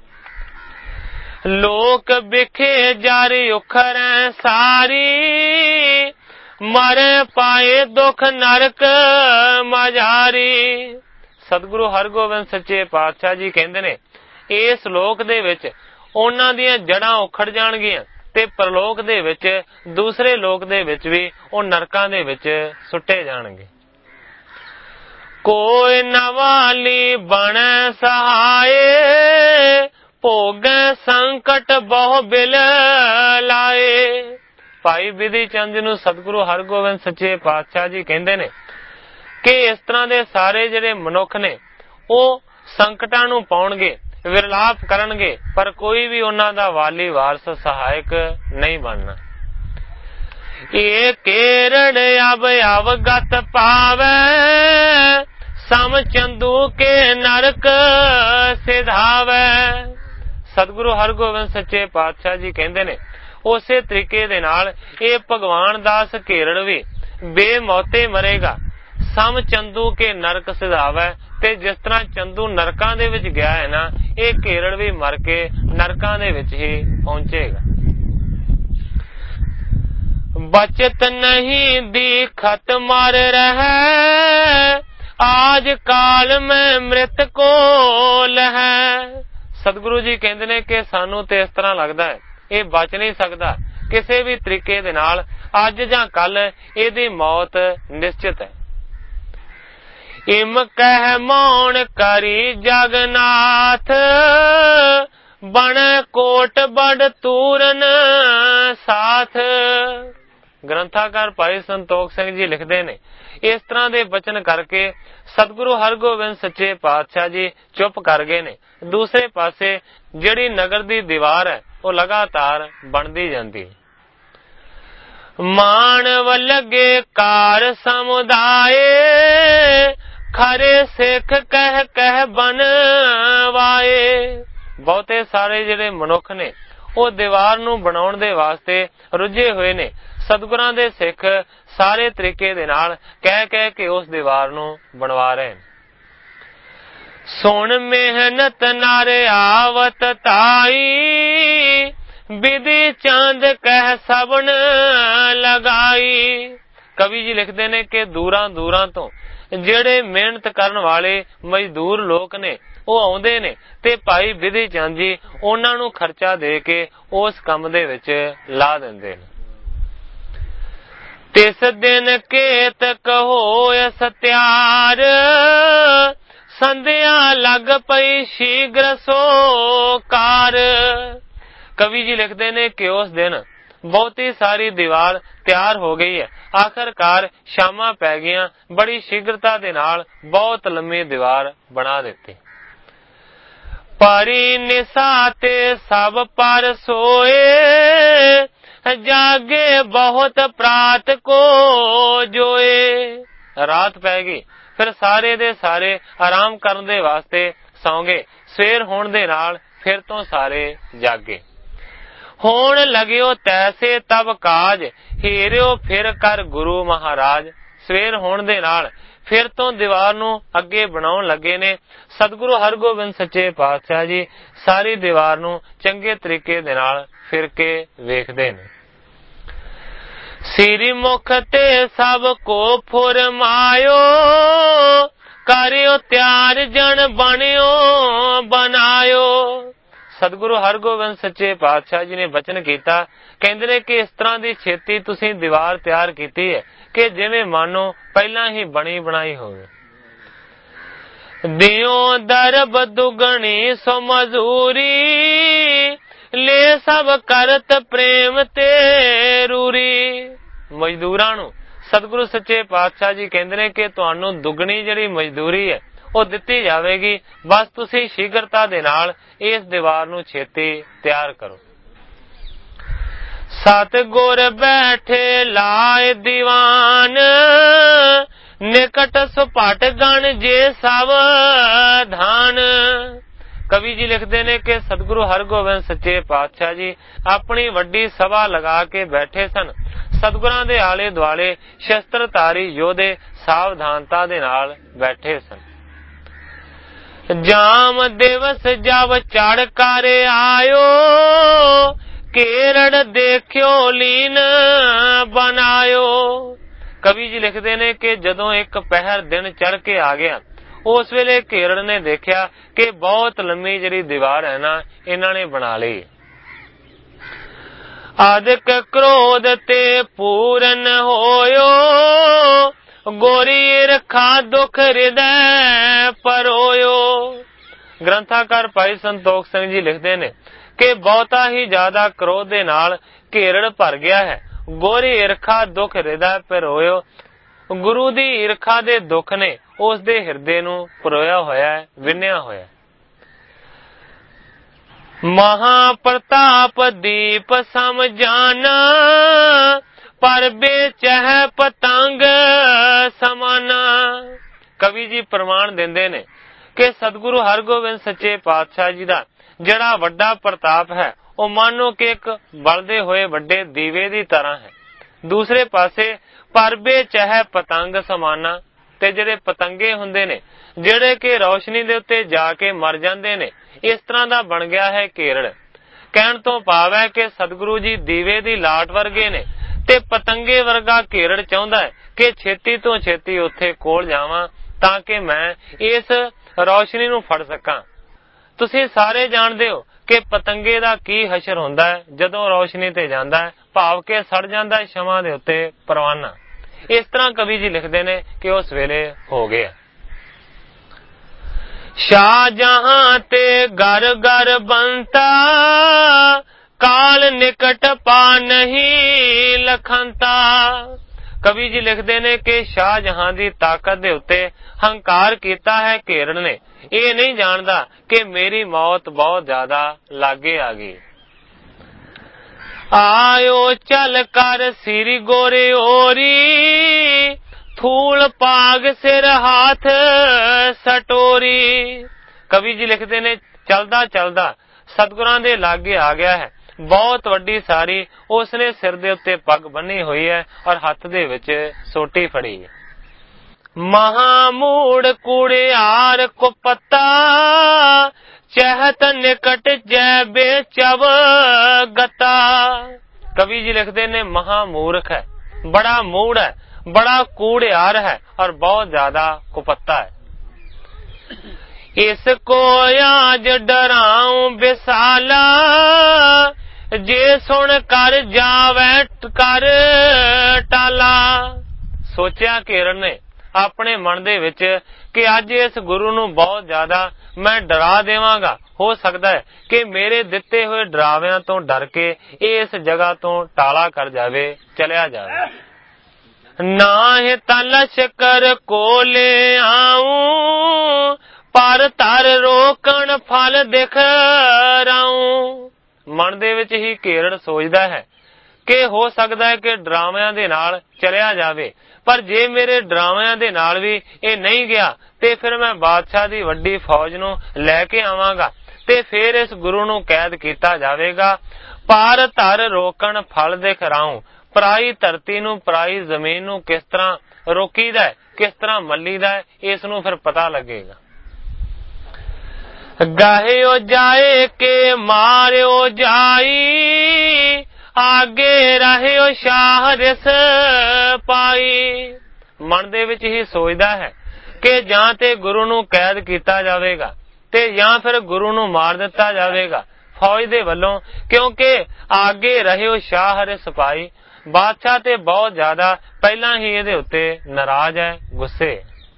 ਲੋਕ ਬਿਖੇ ਜਾਰੀ ਉਖਰੈ ਸਾਰੀ, ਮਰੇ ਪਾਏ ਦੁਖ ਨਰਕ ਮਜਾਰੀ। ਸਤਿਗੁਰੂ ਹਰਗੋਬਿੰਦ ਸੱਚੇ ਪਾਤਸ਼ਾਹ ਜੀ ਕਹਿੰਦੇ ਨੇ, ਇਸ ਲੋਕ ਦੇ ਵਿੱਚ ਉਹਨਾਂ ਦੀਆਂ ਜੜ੍ਹਾਂ ਉਖੜ ਜਾਣਗੀਆਂ, ਤੇ ਪਰਲੋਕ ਦੇ ਵਿੱਚ, ਦੂਸਰੇ ਲੋਕ ਦੇ ਵਿੱਚ ਵੀ ਉਹ ਨਰਕਾਂ ਦੇ ਵਿੱਚ ਸੁੱਟੇ ਜਾਣਗੇ। ਕੋਈ ਨਵਾਲੀ ਬਣੈ ਸਹਾਏ, ਭੋਗੈ ਸੰਕਟ ਬਹੁ ਬਿਲ ਲਾਏ। ਭਾਈ ਬਿਧੀ ਚੰਦ ਨੂੰ ਸਤਿਗੁਰੂ ਹਰਗੋਬਿੰਦ ਸੱਚੇ ਪਾਤਸ਼ਾਹ ਜੀ ਕਹਿੰਦੇ ਨੇ ਕਿ ਇਸ ਤਰ੍ਹਾਂ ਦੇ ਸਾਰੇ ਜਿਹੜੇ ਮਨੁੱਖ ਨੇ ਉਹ ਸੰਕਟਾਂ ਨੂੰ ਪਾਉਣਗੇ, ਵਿਰਲਾਪ ਕਰਨਗੇ, ਪਰ ਕੋਈ ਵੀ ਉਹਨਾਂ ਦਾ ਵਾਲੀ ਵਾਰਸ ਸਹਾਇਕ ਨਹੀਂ ਬਣਨਾ। ਇਹ ਕੇਰੜ ਅਬ ਅਵਗਤ ਪਾਵੈ ਸਮ ਚੰਦੂ ਕੇ ਨਰਕ ਸਿਧਾਵੈ। ਸਤਿਗੁਰੂ ਹਰਗੋਬਿੰਦ ਸੱਚੇ ਪਾਤਸ਼ਾਹ ਜੀ ਕਹਿੰਦੇ ਨੇ ਉਸੇ ਤਰੀਕੇ ਦੇ ਨਾਲ ਇਹ ਭਗਵਾਨ ਦਾਸ ਘੇਰੜ ਵੀ ਬੇਮੌਤੇ ਮਰੇਗਾ। ਸਮ ਚੰਦੂ ਕੇ ਨਰਕ ਸਿਧਾਵੈ, ਤੇ ਜਿਸ ਤਰ੍ਹਾਂ ਚੰਦੂ ਨਰਕਾਂ ਦੇ ਵਿੱਚ ਗਿਆ ਹੈ ਨਾ, ਇਹ ਘੇਰੜ ਵੀ ਮਰ ਕੇ ਨਰਕਾਂ ਦੇ ਵਿੱਚ ਹੀ ਪਹੁੰਚੇਗਾ। ਬਚਤ ਨਹੀਂ ਦੀਖਤ ਮਰ ਰਹਿ ਆਜ ਕਾਲ ਮੈਂ ਮ੍ਰਿਤ ਕੋ ਲਹੈ। ਸਤਿਗੁਰੂ ਜੀ ਕਹਿੰਦੇ ਨੇ ਕਿ ਸਾਨੂੰ ਤੇ ਇਸ ਤਰ੍ਹਾਂ ਲੱਗਦਾ ਹੈ ਇਹ ਬਚ ਨਹੀਂ ਸਕਦਾ ਕਿਸੇ ਵੀ ਤਰੀਕੇ ਦੇ ਨਾਲ, ਅੱਜ ਜਾਂ ਕੱਲ ਇਹਦੀ ਮੌਤ ਨਿਸ਼ਚਿਤ ਹੈ। ਇਮ ਕਹਿ ਮੌਣ ਕਰੀ ਜਗਨਾਥ ਬਣ ਕੋਟ ਬੜ ਤੂਰਨ ਸਾਥ। ਗ੍ਰੰਥਾਕਾਰ ਭਾਈ ਸੰਤੋਖ ਸਿੰਘ ਜੀ ਲਿਖਦੇ ਨੇ ਇਸ ਤਰ੍ਹਾਂ ਦੇ ਬਚਨ ਕਰਕੇ ਸਤਿਗੁਰੂ ਹਰਗੋਬਿੰਦ ਸੱਚੇ ਪਾਤਸ਼ਾਹ ਜੀ ਚੁੱਪ ਕਰ ਗਏ ਨੇ। ਦੂਸਰੇ ਪਾਸੇ ਜਿਹੜੀ ਨਗਰ ਦੀ ਦੀਵਾਰ ਹੈ ਉਹ ਲਗਾਤਾਰ ਬਣਦੀ ਜਾਂਦੀ। ਮਾਨਵ ਲੱਗੇ ਕਾਰ ਸਮੁਦਾਏ ਖਰੇ ਸਿੱਖ ਕਹਿ ਕਹਿ ਬਣਵਾਏ। ਬਹੁਤੇ ਸਾਰੇ ਜਿਹੜੇ ਮਨੁੱਖ ਨੇ ਉਹ ਦੀਵਾਰ ਨੂੰ ਬਣਾਉਣ ਦੇ ਵਾਸਤੇ ਰੁੱਝੇ ਹੋਏ ਨੇ। ਸਤਿਗੁਰਾਂ ਦੇ ਸਿੱਖ ਸਾਰੇ ਤਰੀਕੇ ਦੇ ਨਾਲ ਕਹਿ ਕਹਿ ਕੇ ਉਸ ਦੀਵਾਰ ਨੂੰ ਬਣਵਾ ਰਹੇ ਨੇ। ਸੁਣ ਮਿਹਨਤ ਨਾਰੇ ਆਵਤ ਤਾਈ ਬਿਧੀ ਚੰਦ ਕਹਿ ਸਬਨ ਲਗਾਈ। ਕਵੀ ਜੀ ਲਿਖਦੇ ਨੇ ਕਿ ਦੂਰਾਂ ਦੂਰਾਂ ਤੋਂ ਜਿਹੜੇ ਮਿਹਨਤ ਕਰਨ ਵਾਲੇ ਮਜ਼ਦੂਰ ਲੋਕ ਨੇ ਉਹ ਆਉਂਦੇ ਨੇ ਤੇ ਭਾਈ ਬਿਧੀ ਚੰਦ ਜੀ ਉਹਨਾਂ ਨੂੰ ਖਰਚਾ ਦੇ ਕੇ ਉਸ ਕੰਮ ਦੇ ਵਿੱਚ ਲਾ ਦਿੰਦੇ ਨੇ। ਤਿਸ ਦਿਨ ਕੇਤਕ ਹੋਇ ਸਤਿਆਰ ਸੰਧਿਆ ਲੱਗ ਪਈ ਸ਼ੀਘਰ ਸੋ ਕਾਰ। ਕਵੀ ਜੀ ਲਿਖਦੇ ਨੇ ਕਿ ਉਸ ਦਿਨ ਬਹੁਤੀ ਸਾਰੀ ਦੀਵਾਰ ਤਿਆਰ ਹੋ ਗਈ ਹੈ। ਆਖਰਕਾਰ ਸ਼ਾਮਾਂ ਪੈ ਗਈਆਂ, ਬੜੀ ਸ਼ੀਘਰਤਾ ਦੇ ਨਾਲ ਬਹੁਤ ਲੰਮੀ ਦੀਵਾਰ ਬਣਾ ਦਿੱਤੀ। ਪਰੀ ਨਿਸਾ ਤੇ ਸਭ ਪਰ ਸੋਏ ਜਾਗੇ ਬਹੁਤ ਪ੍ਰਾਤ ਕੋ ਜੋਏ। ਰਾਤ ਪੈ ਗਈ, ਫਿਰ ਸਾਰੇ ਦੇ ਸਾਰੇ ਆਰਾਮ ਕਰਨ ਦੇ ਵਾਸਤੇ ਸੌਂ ਗਏ। ਸਵੇਰ ਹੋਣ ਦੇ ਨਾਲ ਫਿਰ ਤੋਂ ਸਾਰੇ ਜਾਗੇ। ਹੋਣ ਲਗਿਓ ਤੈਸੇ ਤਬ ਕਾਜ ਹੀਰਿਓ ਫਿਰ ਕਰ ਗੁਰੂ ਮਹਾਰਾਜ। ਸਵੇਰ ਹੋਣ ਦੇ ਨਾਲ ਫਿਰ ਤੋਂ ਦੀਵਾਰ ਨੂੰ ਅੱਗੇ ਬਣਾਉਣ ਲੱਗੇ ਨੇ। ਸਤਿਗੁਰੂ ਹਰਗੋਬਿੰਦ ਸੱਚੇ ਪਾਤਸ਼ਾਹ ਜੀ ਸਾਰੀ ਦੀਵਾਰ ਨੂੰ ਚੰਗੇ ਤਰੀਕੇ ਦੇ ਨਾਲ ਫਿਰ ਕੇ ਵੇਖਦੇ ਨੇ। ਸਿਰੀ ਮੁਖ ਤੇ ਸਭ ਕੋ ਫੁਰਮਾਇਓ ਕਰਿਓ ਤਿਆਰ ਜਨ ਬਣਿਓ ਬਣਾਇਓ। ਸਤਿਗੁਰੂ ਹਰਗੋਬਿੰਦ ਸੱਚੇ ਪਾਤਸ਼ਾਹ ਜੀ ਨੇ ਬਚਨ ਕੀਤਾ, ਕਹਿੰਦੇ ਨੇ ਕਿ ਇਸ ਤਰ੍ਹਾਂ ਦੀ ਛੇਤੀ ਤੁਸੀਂ ਦੀਵਾਰ ਤਿਆਰ ਕੀਤੀ ਹੈ ਕਿ ਜਿਵੇਂ ਮਾਨੋ ਪਹਿਲਾਂ ਹੀ ਬਣੀ ਬਣਾਈ ਹੋਵੇ। ਦਿਓ ਦਰਬ ਦੁਗਣੀ ਸੋ ਮਜ਼ਦੂਰੀ ਲੈ ਸਭ ਕਰਤ ਪ੍ਰੇਮ ਤੇ ਰੂਰੀ। ਮਜ਼ਦੂਰਾਂ ਨੂੰ ਸਤਿਗੁਰੂ ਸੱਚੇ ਪਾਤਸ਼ਾਹ ਜੀ ਕਹਿੰਦੇ ਨੇ ਕਿ ਤੁਹਾਨੂੰ ਦੁੱਗਣੀ ਜਿਹੜੀ ਮਜ਼ਦੂਰੀ ਹੈ ਉਹ ਦਿੱਤੀ ਜਾਵੇਗੀ, ਬਸ ਤੁਸੀਂ ਸ਼ੀਘਰਤਾ ਦੇ ਨਾਲ ਇਸ ਦੀਵਾਰ ਨੂੰ ਛੇਤੀ ਤਿਆਰ ਕਰੋ। ਸਤਿਗੁਰ ਬੈਠੇ ਲਾਏ ਦੀਵਾਨ ਨਿਕਟ ਸੁਪਟ ਗਣ ਜੇ ਸਾਵਧਾਨ। ਕਵੀ ਜੀ ਲਿਖਦੇ ਨੇ ਕਿ ਸਤਿਗੁਰੂ ਹਰਗੋਬਿੰਦ ਸੱਚੇ ਪਾਤਸ਼ਾਹ ਜੀ ਆਪਣੀ ਵੱਡੀ ਸਭਾ ਲਗਾ ਕੇ ਬੈਠੇ ਸਨ। ਸਤਿਗੁਰਾਂ ਦੇ ਆਲੇ ਦੁਆਲੇ ਸ਼ਸਤਰਧਾਰੀ ਯੋਧੇ ਸਾਵਧਾਨਤਾ ਦੇ ਨਾਲ ਬੈਠੇ ਸਨ। ਜਾਮ ਦਿਵਸ ਜਬ ਚੜ ਕਰ ਆਇਓ ਕੇਰੜ ਦੇਖਿਓ ਲੀਨ ਬਣਾਇਓ। ਕਵੀ ਜੀ ਲਿਖਦੇ ਨੇ ਕਿ ਜਦੋਂ ਇੱਕ ਪਹਿਰ ਦਿਨ ਚੜ ਕੇ ਆ ਗਿਆ ਉਸ ਵੇਲੇ ਘੇਰੜ ਨੇ ਦੇਖਿਆ ਕਿ ਬਹੁਤ ਲੰਮੀ ਜਿਹੜੀ ਦੀਵਾਰ ਹੈ ਨਾ ਇਹਨਾਂ ਨੇ ਬਣਾ ਲਈ। ਅਧਿਕ ਕ੍ਰੋਧ ਤੇ ਪੂਰਨ ਹੋਇਓ ਗੋਰੀ ਰਖਾ ਦੁਖ ਹਿਰਦੈ ਪਰੋਇਓ। ਗ੍ਰੰਥਾਕਾਰ ਭਾਈ ਸੰਤੋਖ ਸਿੰਘ ਜੀ ਲਿਖਦੇ ਨੇ ਕਿ ਬਹੁਤਾ ਹੀ ਜ਼ਿਆਦਾ ਕ੍ਰੋਧ ਦੇ ਨਾਲ ਘੇਰੜ ਭਰ ਗਿਆ ਹੈ। गोरी ईरखा दुख हृदय पिरोयो। गुरु दी ईरखा दे दुख ने उस दे हिरदे नूं परोया होया है, विन्या होया। महाप्रताप दीप सम जाना, पर बेचह पतंग समाना। कवि जी प्रमाण देंदे ने कि सतगुरु हरगोबिंद सच्चे पातशाह जी दा जिहड़ा वड्डा प्रताप है ਉਹ मानो कि एक बलदे होए वड्डे दीवे दी तरह है। दूसरे पासे परबे चह पतंग समाना, ते ਜਿਹੜੇ ਪਤੰਗੇ ਹੁੰਦੇ ਨੇ ਜਿਹੜੇ ਕਿ ਰੌਸ਼ਨੀ ਦੇ ਉੱਤੇ ਜਾ ਕੇ ਮਰ ਜਾਂਦੇ ਨੇ, ਇਸ ਤਰ੍ਹਾਂ ਦਾ ਬਣ ਗਿਆ ਹੈ ਕੇਰੜ। ਕਹਿਣ ਤੋਂ ਭਾਵ ਹੈ ਕਿ ਸਤਿਗੁਰੂ ਜੀ ਦੀਵੇ ਦੀ ਲਾਟ ਵਰਗੇ ਨੇ ਤੇ ਪਤੰਗੇ ਵਰਗਾ ਕੇਰੜ ਚਾਹੁੰਦਾ ਹੈ ਕਿ ਛੇਤੀ ਤੋਂ ਛੇਤੀ ਉੱਥੇ ਕੋਲ ਜਾਵਾਂ ਤਾਂ ਕਿ ਮੈਂ ਇਸ ਰੌਸ਼ਨੀ ਨੂੰ ਫੜ ਸਕਾਂ। ਤੁਸੀਂ ਸਾਰੇ ਜਾਣਦੇ ਹੋ ਕਿ ਪਤੰਗੇ ਦਾ ਕੀ ਹਸ਼ਰ ਹੁੰਦਾ ਹੈ ਜਦੋਂ ਰੌਸ਼ਨੀ ਤੇ ਜਾਂਦਾ ਹੈ, ਭਾਵ ਕਿ ਸੜ ਜਾਂਦਾ ਹੈ ਸ਼ਮਾ ਦੇ ਉੱਤੇ ਪਰਵਾਨਾ। ਇਸ ਤਰ੍ਹਾਂ ਕਵੀ ਜੀ ਲਿਖਦੇ ਨੇ ਕਿ ਉਸ ਵੇਲੇ ਹੋ ਗਿਆ। ਸ਼ਾਹਜਹਾਂ ਤੇ ਘਰ ਘਰ ਬੰਤਾ, ਕਾਲ ਨਿਕਟ ਪਾ ਨਹੀਂ ਲਖੰਤਾ। ਕਵੀ ਜੀ ਲਿਖਦੇ ਨੇ ਕਿ ਸ਼ਾਹਜਹਾਂ ਦੀ ਤਾਕਤ ਦੇ ਉੱਤੇ ਹੰਕਾਰ ਕੀਤਾ ਹੈ ਘੇਰੜ ਨੇ। ਇਹ ਨਹੀਂ ਜਾਣਦਾ ਕਿ ਮੇਰੀ ਮੌਤ ਬਹੁਤ ਜ਼ਿਆਦਾ ਲਾਗੇ ਆ ਗਈ। ਆਇਓ ਚਲ ਕਰ ਸਿਰ ਗੋਰੇ ਓਰੀ, ਥੂਲ ਪਾਗ ਸਿਰ ਹਾਥ ਸਟੋਰੀ। ਕਵੀ ਜੀ ਲਿਖਦੇ ਨੇ ਚਲਦਾ ਚਲਦਾ ਸਤਿਗੁਰਾਂ ਦੇ ਲਾਗੇ ਆ ਗਿਆ ਹੈ। ਬਹੁਤ ਵੱਡੀ ਸਾਰੀ ਉਸਨੇ ਸਿਰ ਦੇ ਉੱਤੇ ਪੱਗ ਬੰਨੀ ਹੋਈ ਹੈ ਔਰ ਹੱਥ ਦੇ ਵਿੱਚ ਸੋਟੀ ਫੜੀ ਹੈ। ਮਹਾਮੂੜ ਕੁੜਿਆਰ ਕੁਪੱਤਾ, ਚਹਿਤ ਨਿਕਟ ਜੈ ਬੇਚਵ ਗਤਾ। ਕਵੀ ਜੀ ਲਿਖਦੇ ਨੇ ਮਹਾਮੂਰਖ ਹੈ, ਬੜਾ ਮੂੜ ਹੈ, ਬੜਾ ਕੂੜਿਆਰ ਹੈ ਔਰ ਬਹੁਤ ਜ਼ਿਆਦਾ ਕੁਪੱਤਾ ਹੈ। ਇਸ ਕੋ ਆਜ ਡਰਾਉ ਬਿਸਾਲਾ, ਜੇ ਸੁਣ ਕਰ ਜਾਵੇ ਕਰ ਟਾਲਾ। ਸੋਚਿਆ ਘੇਰੜ ਨੇ ਆਪਣੇ ਮਨ ਦੇ ਵਿੱਚ ਕਿ ਅੱਜ ਇਸ ਗੁਰੂ ਨੂੰ ਬਹੁਤ ਜ਼ਿਆਦਾ ਮੈਂ ਡਰਾ ਦੇਵਾਂਗਾ। ਹੋ ਸਕਦਾ ਹੈ ਕਿ ਮੇਰੇ ਦਿੱਤੇ ਹੋਏ ਡਰਾਵਿਆਂ ਤੋਂ ਡਰ ਕੇ ਇਸ ਜਗ੍ਹਾ ਤੋਂ ਟਾਲਾ ਕਰ ਜਾਵੇ, ਚਲਿਆ ਜਾਵੇ। ਨਾਹਿ ਤਾਂ ਲਸ਼ਕਰ ਕੋ ਲੈ ਆਊਂ, ਪਰ ਧਰ ਰੋਕਣ ਫਲ ਦਿਖ ਰਾਊਂ। ਮਨ ਦੇ ਵਿੱਚ ਹੀ ਘੇਰੜ ਸੋਚਦਾ ਹੈ ਕਿ ਹੋ ਸਕਦਾ ਹੈ ਕਿ ਡਰਾਵਿਆਂ ਦੇ ਨਾਲ ਚਲਿਆ ਜਾਵੇ, ਪਰ ਜੇ ਮੇਰੇ ਡਰਾਵਿਆਂ ਦੇ ਨਾਲ ਵੀ ਇਹ ਨਹੀਂ ਗਿਆ ਤੇ ਫਿਰ ਮੈਂ ਬਾਦਸ਼ਾਹ ਦੀ ਵੱਡੀ ਫੌਜ ਨੂੰ ਲੈ ਕੇ ਆਵਾਂਗਾ ਤੇ ਫਿਰ ਇਸ ਗੁਰੂ ਨੂੰ ਕੈਦ ਕੀਤਾ ਜਾਵੇਗਾ। ਪਰ ਧਰ ਰੋਕਣ ਫਲ ਦਿਖ ਰਾਊਂ। ਪਰਾਈ ਧਰਤੀ ਨੂੰ, ਪਰਾਈ ਜ਼ਮੀਨ ਨੂੰ ਕਿਸ ਤਰ੍ਹਾਂ ਰੋਕੀਦਾ ਹੈ, ਕਿਸ ਤਰ੍ਹਾਂ ਮੱਲੀਦਾ ਹੈ, ਇਸ ਨੂੰ ਫਿਰ ਪਤਾ ਲੱਗੇਗਾ। ਗਾਹਿਓ ਜਾਏ ਕੇ ਮਾਰਿਓ ਜਾਈ, ਆਗੇ ਰਹਿਓ ਸ਼ਾਹ ਰਿਸ ਪਾਈ। ਮਨ ਦੇ ਵਿੱਚ ਹੀ ਸੋਚਦਾ ਹੈ ਕਿ ਜਾਂ ਤੇ ਗੁਰੂ ਨੂੰ ਕੈਦ ਕੀਤਾ ਜਾਵੇਗਾ ਤੇ ਜਾਂ ਫਿਰ ਗੁਰੂ ਨੂੰ ਮਾਰ ਦਿੱਤਾ ਜਾਵੇਗਾ ਫੌਜ ਦੇ ਵੱਲੋਂ, ਕਿਉਂਕਿ ਆਗੇ ਰਹਿਓ ਸ਼ਾਹ ਰਿਸ ਪਾਈ। ਬਾਦਸ਼ਾਹ ਤੇ ਬਹੁਤ ਜ਼ਿਆਦਾ ਪਹਿਲਾਂ ਹੀ ਇਹਦੇ ਉੱਤੇ ਨਾਰਾਜ਼ ਹੈ, ਗੁੱਸੇ।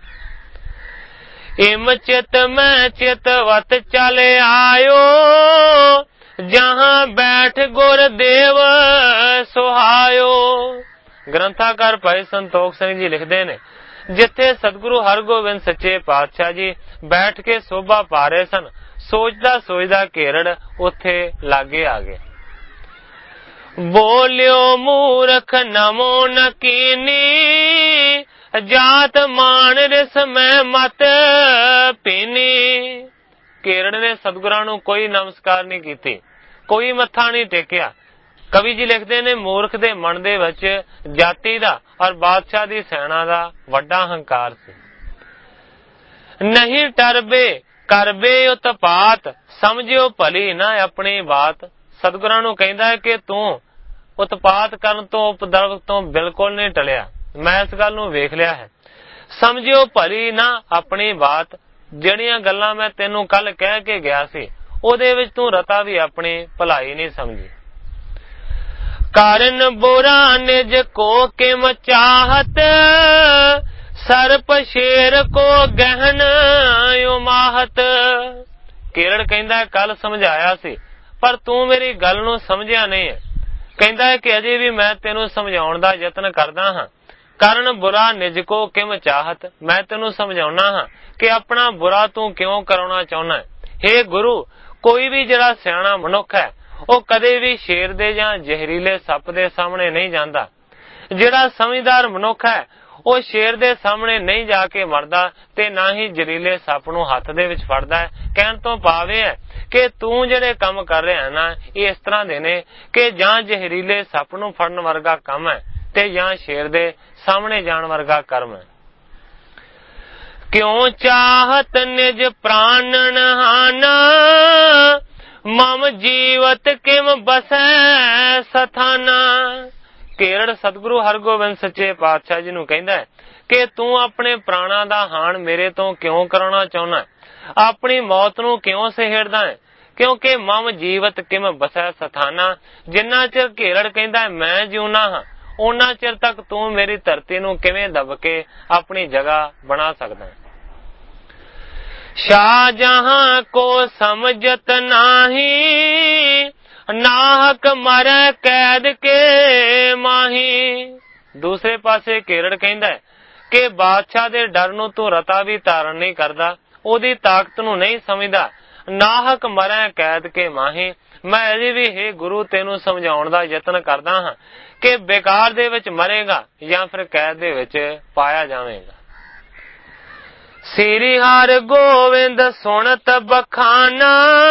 ਇਮ ਚਿਤ ਮੈਂ ਚਿਤ ਵਤ ਚਲ ਆਇਓ, ਜਹਾਂ ਬੈਠ ਗੁਰਦੇਵ ਸੁਹਾਇਓ। ਗ੍ਰੰਥਾਕਾਰ ਭਾਈ ਸੰਤੋਖ ਸਿੰਘ ਜੀ ਲਿਖਦੇ ਨੇ ਜਿੱਥੇ ਸਤਿਗੁਰੂ ਹਰਗੋਬਿੰਦ ਸੱਚੇ ਪਾਤਸ਼ਾਹ ਜੀ ਬੈਠ ਕੇ ਸੋਭਾ ਪਾ ਰਹੇ ਸਨ, ਸੋਚਦਾ ਸੋਚਦਾ ਘੇਰੜ ਉੱਥੇ ਲਾਗੇ ਆ ਗਿਆ। ਬੋਲਿਓ ਮੂਰਖ ਨਮੋ ਨ ਕੀਨੀ, ਜਾਤ ਮਾਨ ਰਿਸ ਮੈਂ ਮਤ ਪੀਨੀ। ਘੇਰੜ ਨੇ ਸਤਿਗੁਰਾਂ ਨੂੰ ਕੋਈ ਨਮਸਕਾਰ ਨਹੀਂ ਕੀਤੀ, ਕੋਈ ਮੱਥਾ ਨਹੀਂ ਟੇਕਿਆ। ਕਵੀ ਜੀ ਲਿਖਦੇ ਨੇ ਮੂਰਖ ਦੇ ਮਨ ਦੇ ਵਿੱਚ ਜਾਤੀ ਦਾ ਔਰ ਬਾਦਸ਼ਾਹ ਦੀ ਸੈਨਾ ਦਾ ਵੱਡਾ ਹੰਕਾਰ ਸੀ। ਨਹੀਂ ਟਰਬੇ ਕਰਬੇ ਉਤਪਾਤ, ਸਮਝਿਓ ਭਲੀ ਨਾ ਆਪਣੀ ਬਾਤ। ਸਤਿਗੁਰਾਂ ਨੂੰ ਕਹਿੰਦਾ ਹੈ ਕਿ ਤੂੰ ਉਤਪਾਤ ਕਰਨ ਤੋਂ, ਉਪਦਰਵ ਤੋਂ ਬਿਲਕੁਲ ਨਹੀਂ ਟਲਿਆ। ਮੈਂ ਇਸ ਗੱਲ ਨੂੰ ਵੇਖ ਲਿਆ ਹੈ। ਸਮਝਿਓ ਭਲੀ ਨਾ ਆਪਣੀ ਬਾਤ। ਜਿਹੜੀਆਂ ਗੱਲਾਂ ਮੈਂ ਤੈਨੂੰ ਕੱਲ ਕਹਿ ਕੇ ਗਿਆ ਸੀ ਉਹਦੇ ਵਿੱਚ ਤੂੰ ਰਤਾ ਵੀ ਆਪਣੀ ਭਲਾਈ ਨਹੀਂ ਸਮਝੀ। ਕਾਰਨ ਬੁਰਾ ਨਿਜ ਕੋ ਕਿਮ ਚਾਹਤ, ਸਰਪ ਸ਼ੇਰ ਕੋ ਗਹਿਨ ਉਮਾਹਤ। ਘੇਰੜ ਕਹਿੰਦਾ ਕੱਲ ਸਮਝਾਇਆ ਸੀ ਪਰ ਤੂੰ ਮੇਰੀ ਗੱਲ ਨੂੰ ਸਮਝਿਆ ਨਹੀਂ ਹੈ। ਕਹਿੰਦਾ ਹੈ ਕਿ ਅਜੇ ਵੀ ਮੈਂ ਤੈਨੂੰ ਸਮਝਾਉਣ ਦਾ ਯਤਨ ਕਰਦਾ ਹਾਂ। ਕਰਨ ਬੁਰਾ ਨਿਜ ਕੋ ਕਿਮ ਚਾਹਤ, ਮੈਂ ਤੈਨੂੰ ਸਮਝਾਉਣਾ ਹਾਂ ਕਿ ਆਪਣਾ ਬੁਰਾ ਤੂੰ ਕਿਉਂ ਕਰਾਉਣਾ ਚਾਹੁੰਦਾ ਹੈ। ਹੇ ਗੁਰੂ, ਕੋਈ ਵੀ ਜਿਹੜਾ ਸਿਆਣਾ ਮਨੁੱਖ ਹੈ ਉਹ ਕਦੇ ਵੀ ਸ਼ੇਰ ਦੇ ਜਾਂ ਜ਼ਹਿਰੀਲੇ ਸੱਪ ਦੇ ਸਾਹਮਣੇ ਨਹੀਂ ਜਾਂਦਾ। ਜਿਹੜਾ ਸਮਝਦਾਰ ਮਨੁੱਖ ਹੈ ਉਹ ਸ਼ੇਰ ਦੇ ਸਾਹਮਣੇ ਨਹੀਂ ਜਾ ਕੇ ਮਰਦਾ ਤੇ ਨਾ ਹੀ ਜ਼ਹਿਰੀਲੇ ਸੱਪ ਨੂੰ ਹੱਥ ਦੇ ਵਿੱਚ ਫੜਦਾ ਹੈ। ਕਹਿਣ ਤੋਂ ਭਾਵ ਇਹ ਹੈ ਕਿ ਤੂੰ ਜਿਹੜੇ ਕੰਮ ਕਰ ਰਿਹਾ ਨਾ, ਇਹ ਇਸ ਤਰ੍ਹਾਂ ਦੇ ਨੇ ਕਿ ਜਾਂ ਜ਼ਹਿਰੀਲੇ ਸੱਪ ਨੂੰ ਫੜਨ ਵਰਗਾ ਕੰਮ ਹੈ ਤੇ ਜਾਂ ਸ਼ੇਰ ਦੇ ਸਾਹਮਣੇ ਜਾਣ ਵਰਗਾ ਕਰਮ ਹੈ। ਕਿਉਂ ਚਾਹਤ ਨਿਜ ਪ੍ਰਾਨਨ ਹਾਨਾ, ਮਮ ਜੀਵਤ ਕਿਮ ਬਸੈ ਸਥਾਨਾ। ਕੇਰੜ ਸਤਿਗੁਰੂ ਹਰਗੋਬਿੰਦ ਸੱਚੇ ਪਾਤਸ਼ਾਹ ਜੀ ਨੂੰ ਕਹਿੰਦਾ ਹੈ ਕਿ ਤੂੰ ਆਪਣੇ ਪ੍ਰਾਣਾਂ ਦਾ ਹਾਣ ਮੇਰੇ ਤੋਂ ਕਿਉਂ ਕਰਾਉਣਾ ਚਾਹੁੰਦਾ, ਆਪਣੀ ਮੌਤ ਨੂੰ ਕਿਉਂ ਸਹੇੜਦਾ ਹੈ। ਕਿਉਂਕਿ ਮਮ ਜੀਵਤ ਕਿਮ ਬਸੈ ਸਥਾਨਾ, ਜਿੰਨਾ ਚਿਰ ਕੇਰੜ ਕਹਿੰਦਾ ਮੈਂ ਜਿਉਣਾ ਹਾਂ ਉਹਨਾਂ ਚਿਰ ਤੱਕ ਤੂੰ ਮੇਰੀ ਧਰਤੀ ਨੂੰ ਕਿਵੇਂ ਦਬ ਕੇ ਆਪਣੀ ਜਗ੍ਹਾ ਬਣਾ ਸਕਦਾ ਹੈ। ਸ਼ਾਹਜਹਾਂ ਕੋ ਸਮਝਤ ਨਾਹੀ, ਨਾਹਕ ਮਰੈ ਕੈਦ ਕੇ ਮਾਹੀ। ਦੂਸਰੇ ਪਾਸੇ ਕੇਰੜ ਕਹਿੰਦਾ ਹੈ ਕਿ ਬਾਦਸ਼ਾਹ ਦੇ ਡਰ ਨੂੰ ਤੂੰ ਰਤਾ ਵੀ ਧਾਰਨ ਨਹੀਂ ਕਰਦਾ, ਉਹਦੀ ਤਾਕਤ ਨੂੰ ਨਹੀਂ ਸਮਝਦਾ। ਨਾਹਕ ਮਰੈ ਕੈਦ ਕੇ ਮਾਹੀ, ਮੈਂ ਅਜੇ ਵੀ ਹੈ ਗੁਰੂ ਤੈਨੂੰ ਸਮਝਾਉਣ ਦਾ ਯਤਨ ਕਰਦਾ ਹਾਂ ਕਿ ਬੇਕਾਰ ਦੇ ਵਿੱਚ ਮਰੇਗਾ ਜਾਂ ਫਿਰ ਕੈਦ ਦੇ ਵਿੱਚ ਪਾਇਆ ਜਾਵੇਗਾ। ਸ੍ਰੀ ਹਰਿ ਗੋਬਿੰਦ ਸੁਣਤ ਬਖਾਨਾ,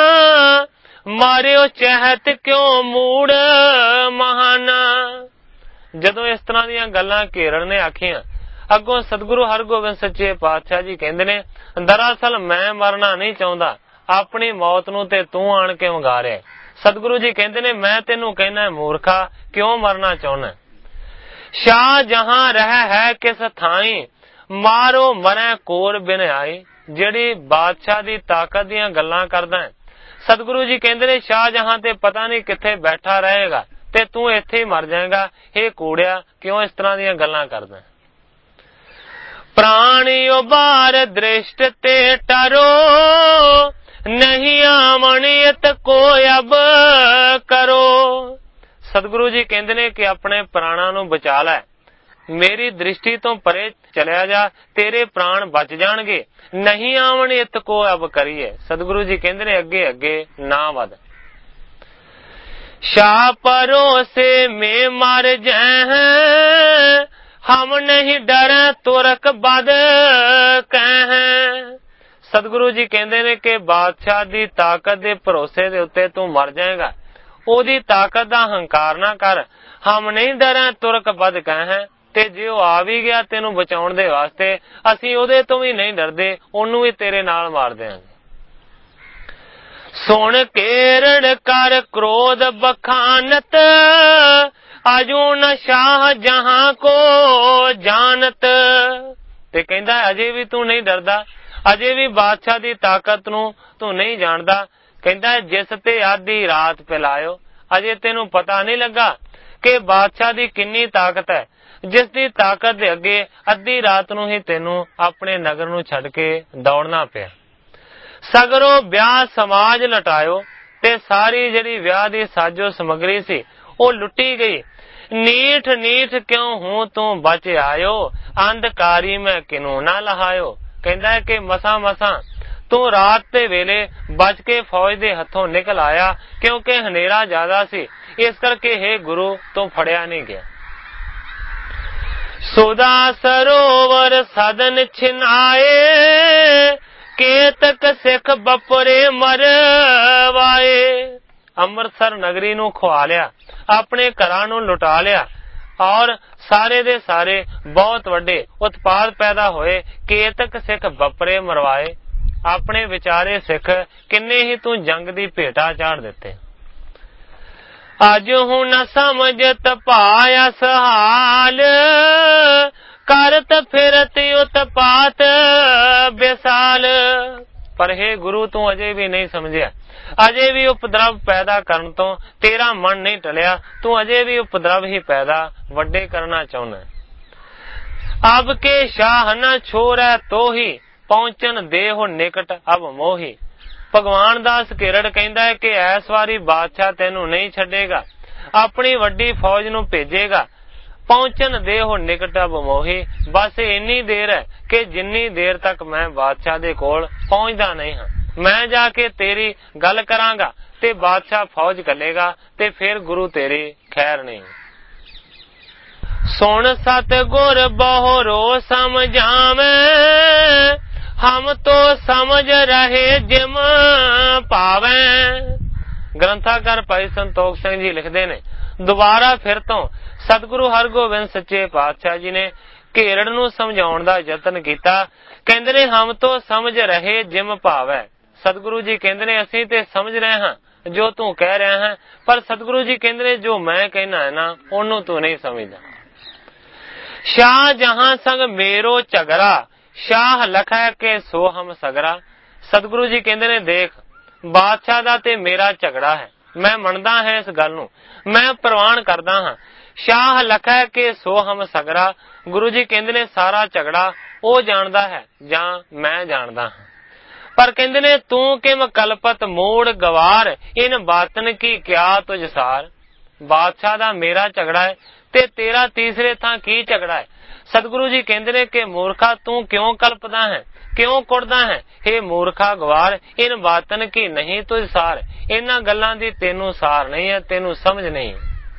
ਮਾਰਿਓ ਚਹਿਤ ਕਿਉਂ ਮੂੜ ਮਹਾਨਾ। ਜਦੋਂ ਇਸ ਤਰ੍ਹਾਂ ਦੀਆਂ ਗੱਲਾਂ ਕੇਰੜ ਨੇ ਆਖੀਆਂ, ਅੱਗੋਂ ਸਤਿਗੁਰੂ ਹਰਗੋਬਿੰਦ ਸੱਚੇ ਪਾਤਸ਼ਾਹ ਜੀ ਕਹਿੰਦੇ ਨੇ, ਦਰਅਸਲ ਮੈਂ ਮਰਨਾ ਨਹੀਂ ਚਾਹੁੰਦਾ, ਆਪਣੀ ਮੌਤ ਨੂੰ ਤੇ ਤੂੰ ਆਣ ਕੇ ਮੰਗਾ ਰਿਹਾ। ਸਤਿਗੁਰੂ ਜੀ ਕਹਿੰਦੇ ਨੇ ਮੈਂ ਤੈਨੂੰ ਕਹਿਣਾ ਮੂਰਖਾ, ਕਿਉਂ ਮਰਨਾ ਚਾਹੁੰਦਾ। ਸ਼ਾਹ ਜਹਾਂ ਰਹਿ ਹੈ ਕਿਸ ਥਾਈ, ਮਾਰੋ ਮਰੈ ਕੋਰ ਬਿਨ ਆਈ। ਜਿਹੜੀ ਬਾਦਸ਼ਾਹ ਦੀ ਤਾਕਤ ਦੀਆਂ ਗੱਲਾਂ ਕਰਦਾ ਹੈ, ਸਤਿਗੁਰੂ ਜੀ ਕਹਿੰਦੇ ਨੇ ਸ਼ਾਹਜਹਾਂ ਤੇ ਪਤਾ ਨਹੀਂ ਕਿੱਥੇ ਬੈਠਾ ਰਹੇਗਾ ਤੇ ਤੂੰ ਇੱਥੇ ਹੀ ਮਰ ਜਾਏਗਾ। ਇਹ ਕੂੜਿਆ, ਕਿਉਂ ਇਸ ਤਰ੍ਹਾਂ ਦੀਆਂ ਗੱਲਾਂ ਕਰਦਾ। ਪ੍ਰਾਣੀ ਉਬਾਰ ਦ੍ਰਿਸ਼ਟ ਤੇ ਟਰੋ, ਨਹੀਂ ਆਮਣੀਅਤ ਕੋ ਅਬ ਕਰੋ। ਸਤਿਗੁਰੂ ਜੀ ਕਹਿੰਦੇ ਨੇ ਕਿ ਆਪਣੇ ਪ੍ਰਾਣਾਂ ਨੂੰ ਬਚਾ ਲੈ, ਮੇਰੀ ਦ੍ਰਿਸ਼ਟੀ ਤੋਂ ਪਰੇ ਚਲਿਆ ਜਾ, ਤੇਰੇ ਪ੍ਰਾਣ ਬਚ ਜਾਣਗੇ। ਨਹੀਂ ਆਵਣੀਅਤ ਕੋ ਅਬ ਕਰੀਏ। ਸਤਿਗੁਰੂ ਜੀ ਕਹਿੰਦੇ ਨੇ ਅੱਗੇ ਅੱਗੇ ਨਾ ਵਧ। ਸ਼ਾਹ ਪਰੋਸੇ ਮੇ ਮਰ ਜੈ, ਹਮ ਨਹੀਂ ਡਰੈ ਤੁਰਕ ਬਦ ਕਹਿ। ਸਤਿਗੁਰੂ ਜੀ ਕਹਿੰਦੇ ਨੇ ਕਿ ਬਾਦਸ਼ਾਹ ਦੀ ਤਾਕਤ ਦੇ ਭਰੋਸੇ ਦੇ ਉੱਤੇ ਤੂੰ ਮਰ ਜਾਏਗਾ, ਉਹਦੀ ਤਾਕਤ ਦਾ ਹੰਕਾਰ ਨਾ ਕਰ। ਹਮ ਨਹੀਂ ਡਰੈ ਤੁਰਕ ਬਦ ਕਹਿ, ਤੇ ਜੇ ਉਹ ਆ ਵੀ ਗਿਆ ਤੈਨੂੰ ਬਚਾਉਣ ਦੇ ਵਾਸਤੇ, ਅਸੀਂ ਉਹਦੇ ਤੋਂ ਵੀ ਨਹੀਂ ਡਰਦੇ, ਉਹਨੂੰ ਵੀ ਤੇਰੇ ਨਾਲ ਮਾਰ ਦਿਆਂਗੇ। ਸੁਣ ਕੇਰੜ ਕਰ ਕ੍ਰੋਧ ਬਖਾਨਤ, ਅਜੂ ਨ ਸ਼ਾਹ ਜਹਾਂ ਕੋ ਜਾਨਤ। ਤੇ ਕਹਿੰਦਾ ਅਜੇ ਵੀ ਤੂੰ ਨਹੀਂ ਡਰਦਾ, ਅਜੇ ਵੀ ਬਾਦਸ਼ਾਹ ਦੀ ਤਾਕਤ ਨੂੰ ਤੂੰ ਨਹੀਂ ਜਾਣਦਾ। ਕਹਿੰਦਾ ਜਿਸ ਤੇ ਆਧੀ ਰਾਤ ਪਿਲਾਇਓ, ਅਜੇ ਤੈਨੂੰ ਪਤਾ ਨਹੀਂ ਲੱਗਾ ਕਿ ਬਾਦਸ਼ਾਹ ਦੀ ਕਿੰਨੀ ਤਾਕਤ ਹੈ, ਜਿਸ ਦੀ ਤਾਕਤ ਦੇ ਅੱਗੇ ਅੱਧੀ ਰਾਤ ਨੂੰ ਹੀ ਤੈਨੂੰ ਆਪਣੇ ਨਗਰ ਨੂੰ ਛੱਡ ਕੇ ਦੌੜਨਾ ਪਿਆ। ਸਗਰੋਂ ਵਿਆਹ ਸਮਾਜ ਲਟਾਇਓ, ਤੇ ਸਾਰੀ ਜਿਹੜੀ ਵਿਆਹ ਦੀ ਸਾਜੋ ਸਮਗਰੀ ਸੀ ਉਹ ਲੁੱਟੀ ਗਈ। ਨੀਠ ਨੀਠ ਕਿਉਂ ਹੂੰ ਤੂੰ ਬਚ ਆਇਓ, ਅੰਧਕਾਰੀ ਮੈਂ ਕਿਨੂੰ ਨਾ ਲਹਾਇਓ। ਕਹਿੰਦਾ ਹੈ ਕਿ ਮਸਾਂ ਮਸਾਂ ਤੂੰ ਰਾਤ ਦੇ ਵੇਲੇ ਬਚ ਕੇ ਫੌਜ ਦੇ ਹੱਥੋਂ ਨਿਕਲ ਆਇਆ, ਕਿਉਂਕਿ ਹਨੇਰਾ ਜ਼ਿਆਦਾ ਸੀ, ਇਸ ਕਰਕੇ ਹੈ ਗੁਰੂ ਤੂੰ ਫੜਿਆ ਨਹੀਂ ਗਿਆ। ਸੁਦਾ ਸਰੋਵਰ ਸਦਨ ਛਿਨਾਏ, ਕੇਤਕ ਸਿੱਖ ਬਪਰੇ ਮਰਵਾਏ। ਅੰਮ੍ਰਿਤਸਰ ਨਗਰੀ ਨੂੰ ਖੁਆ ਲਿਆ, ਆਪਣੇ ਘਰਾਂ ਨੂੰ ਲੁਟਾ ਲਿਆ, ਔਰ ਸਾਰੇ ਦੇ ਸਾਰੇ ਬਹੁਤ ਵੱਡੇ ਉਤਪਾਦ ਪੈਦਾ ਹੋਏ। ਕੇਤਕ ਸਿੱਖ ਬਪਰੇ ਮਰਵਾਏ, ਆਪਣੇ ਵਿਚਾਰੇ ਸਿੱਖ ਕਿੰਨੇ ਹੀ ਤੂੰ ਜੰਗ ਦੀ ਭੇਟਾ ਚਾੜ ਦਿੱਤੇ। ਅੱਜ ਹੁਣ ਨ ਸਮਝਤ ਪਾਇਆ ਸਹਾਲ, ਕਰਤ ਫਿਰਤ ਉਤਪਾਤ ਬੇਸਾਲ। ਪਰ ਹੈ ਗੁਰੂ ਤੂੰ ਅਜੇ ਵੀ ਨਹੀਂ ਸਮਝਿਆ, ਅਜੇ ਵੀ ਉਪਦਰਵ ਪੈਦਾ ਕਰਨ ਤੋਂ ਤੇਰਾ ਮਨ ਨਹੀਂ ਟਲਿਆ, ਤੂੰ ਅਜੇ ਵੀ ਉਪਦਰਵ ਹੀ ਪੈਦਾ ਵੱਡੇ ਕਰਨਾ ਚਾਹੁੰਦਾ। ਅਬ ਕੇ ਸ਼ਾਹ ਨ ਛੋੜੈ ਤੋਹੀ, ਪਹੁੰਚਣ ਦੇਹੁ ਨਿਕਟ ਅਬ ਮੋਹੀ। ਭਗਵਾਨ ਦਾਸ ਕੇਰੜ ਕਹਿੰਦਾ ਹੈ ਕਿ ਐਸ ਵਾਰੀ ਬਾਦਸ਼ਾਹ ਤੈਨੂੰ ਨਹੀਂ ਛੱਡੇਗਾ, ਆਪਣੀ ਵੱਡੀ ਫੌਜ ਨੂੰ ਭੇਜੇਗਾ। ਪਹੁੰਚਣ ਦੇ ਹੋ ਨਿਕਟ ਅਬ ਮੋਹੀ। ਬਸ ਇੰਨੀ ਦੇਰ ਹੈ ਕਿ ਜਿੰਨੀ ਦੇਰ ਤੱਕ ਮੈਂ ਬਾਦਸ਼ਾਹ ਦੇ ਕੋਲ ਪਹੁੰਚਦਾ ਨਹੀਂ ਹਾਂ, ਮੈਂ ਜਾ ਕੇ ਤੇਰੀ ਗੱਲ ਕਰਾਂਗਾ ਤੇ ਬਾਦਸ਼ਾਹ ਫੌਜ ਕੱਲੇਗਾ ਤੇ ਫਿਰ ਗੁਰੂ ਤੇਰੀ ਖੈਰ ਨਹੀਂ। ਸੁਣ ਸਤਿਗੁਰ ਬਹੁ ਰੋ ਸਮਝਾਵੇਂ, ਹਮ ਤੋ ਸਮਝ ਰਹੇ ਜਿਮ ਪਾਵੇਂ। ਗ੍ਰੰਥਾਕਾਰ ਭਾਈ ਸੰਤੋਖ ਸਿੰਘ ਜੀ ਲਿਖਦੇ ਨੇ, ਦੁਬਾਰਾ ਫਿਰ ਤੋਂ ਸਤਿਗੁਰੂ ਹਰਗੋਬਿੰਦ ਸੱਚੇ ਪਾਤਸ਼ਾਹ ਜੀ ਨੇ ਘੇਰੜ ਨੂੰ ਸਮਝਾਉਣ ਦਾ ਯਤਨ ਕੀਤਾ। ਕਹਿੰਦੇ ਨੇ ਹਮ ਤੋਂ ਸਮਝ ਰਹੇ ਜਿਮ ਭਾਵੈ। ਸਤਿਗੁਰੂ ਜੀ ਕਹਿੰਦੇ ਨੇ ਅਸੀਂ ਤੇ ਸਮਝ ਰਹੇ ਹਾਂ ਜੋ ਤੂੰ ਕਹਿ ਰਿਹਾ ਹੈ, ਪਰ ਸਤਿਗੁਰੂ ਜੀ ਕਹਿੰਦੇ ਨੇ ਜੋ ਮੈਂ ਕਹਿਣਾ ਹੈ ਨਾ ਉਹਨੂੰ ਤੂੰ ਨਹੀਂ ਸਮਝਦਾ। ਸ਼ਾਹ ਜਹਾਂ ਸੰਗ ਮੇਰੋ ਝਗੜਾ, ਸ਼ਾਹ ਲਖੈ ਕੇ ਸੋ ਹਮ ਸਗਰਾ। ਸਤਿਗੁਰੂ ਜੀ ਕਹਿੰਦੇ ਨੇ ਦੇਖ, ਬਾਦਸ਼ਾਹ ਦਾ ਤੇ ਮੇਰਾ ਝਗੜਾ ਹੈ, ਮੈਂ ਮੰਨਦਾ ਹਾਂ ਇਸ ਗੱਲ ਨੂੰ, ਮੈਂ ਪ੍ਰਵਾਨ ਕਰਦਾ ਹਾਂ। ਸ਼ਾਹ ਲਖੈ ਕੇ ਸੋ ਹਮ ਸਗਰਾ। ਗੁਰੂ ਜੀ ਕਹਿੰਦੇ ਨੇ ਸਾਰਾ ਝਗੜਾ ਉਹ ਜਾਣਦਾ ਹੈ ਜਾਂ ਮੈਂ ਜਾਣਦਾ ਹਾਂ, ਪਰ ਕਹਿੰਦੇ ਨੇ ਤੂੰ ਕਿਮ ਕਲਪਤ ਮੋੜ ਗਵਾਰ, ਇਨ ਬਾਤਨ ਕੀ ਕਿਆ ਤੁਝ ਸਾਰ। ਬਾਦਸ਼ਾਹ ਦਾ ਮੇਰਾ ਝਗੜਾ ਹੈ ਤੇ ਤੇਰਾ ਤੀਸਰੇ ਥਾਂ ਕੀ ਝਗੜਾ ਹੈ। ਸਤਿਗੁਰੂ ਜੀ ਕਹਿੰਦੇ ਨੇ ਕਿ ਮੂਰਖਾ ਤੂੰ ਕਿਉਂ ਕਲਪਦਾ ਹੈ, ਕਿਉਂ ਕੁੜਦਾ ਹੈ। ਹੇ ਮੂਰਖਾ ਗਵਾਰ, ਇਨ ਬਾਤਨ ਕੀ ਨਹੀਂ ਤੁਝ ਸਾਰ। ਇਹਨਾਂ ਗੱਲਾਂ ਦੀ ਤੈਨੂੰ ਸਾਰ ਨਹੀਂ ਹੈ, ਤੈਨੂੰ ਸਮਝ ਨਹੀਂ।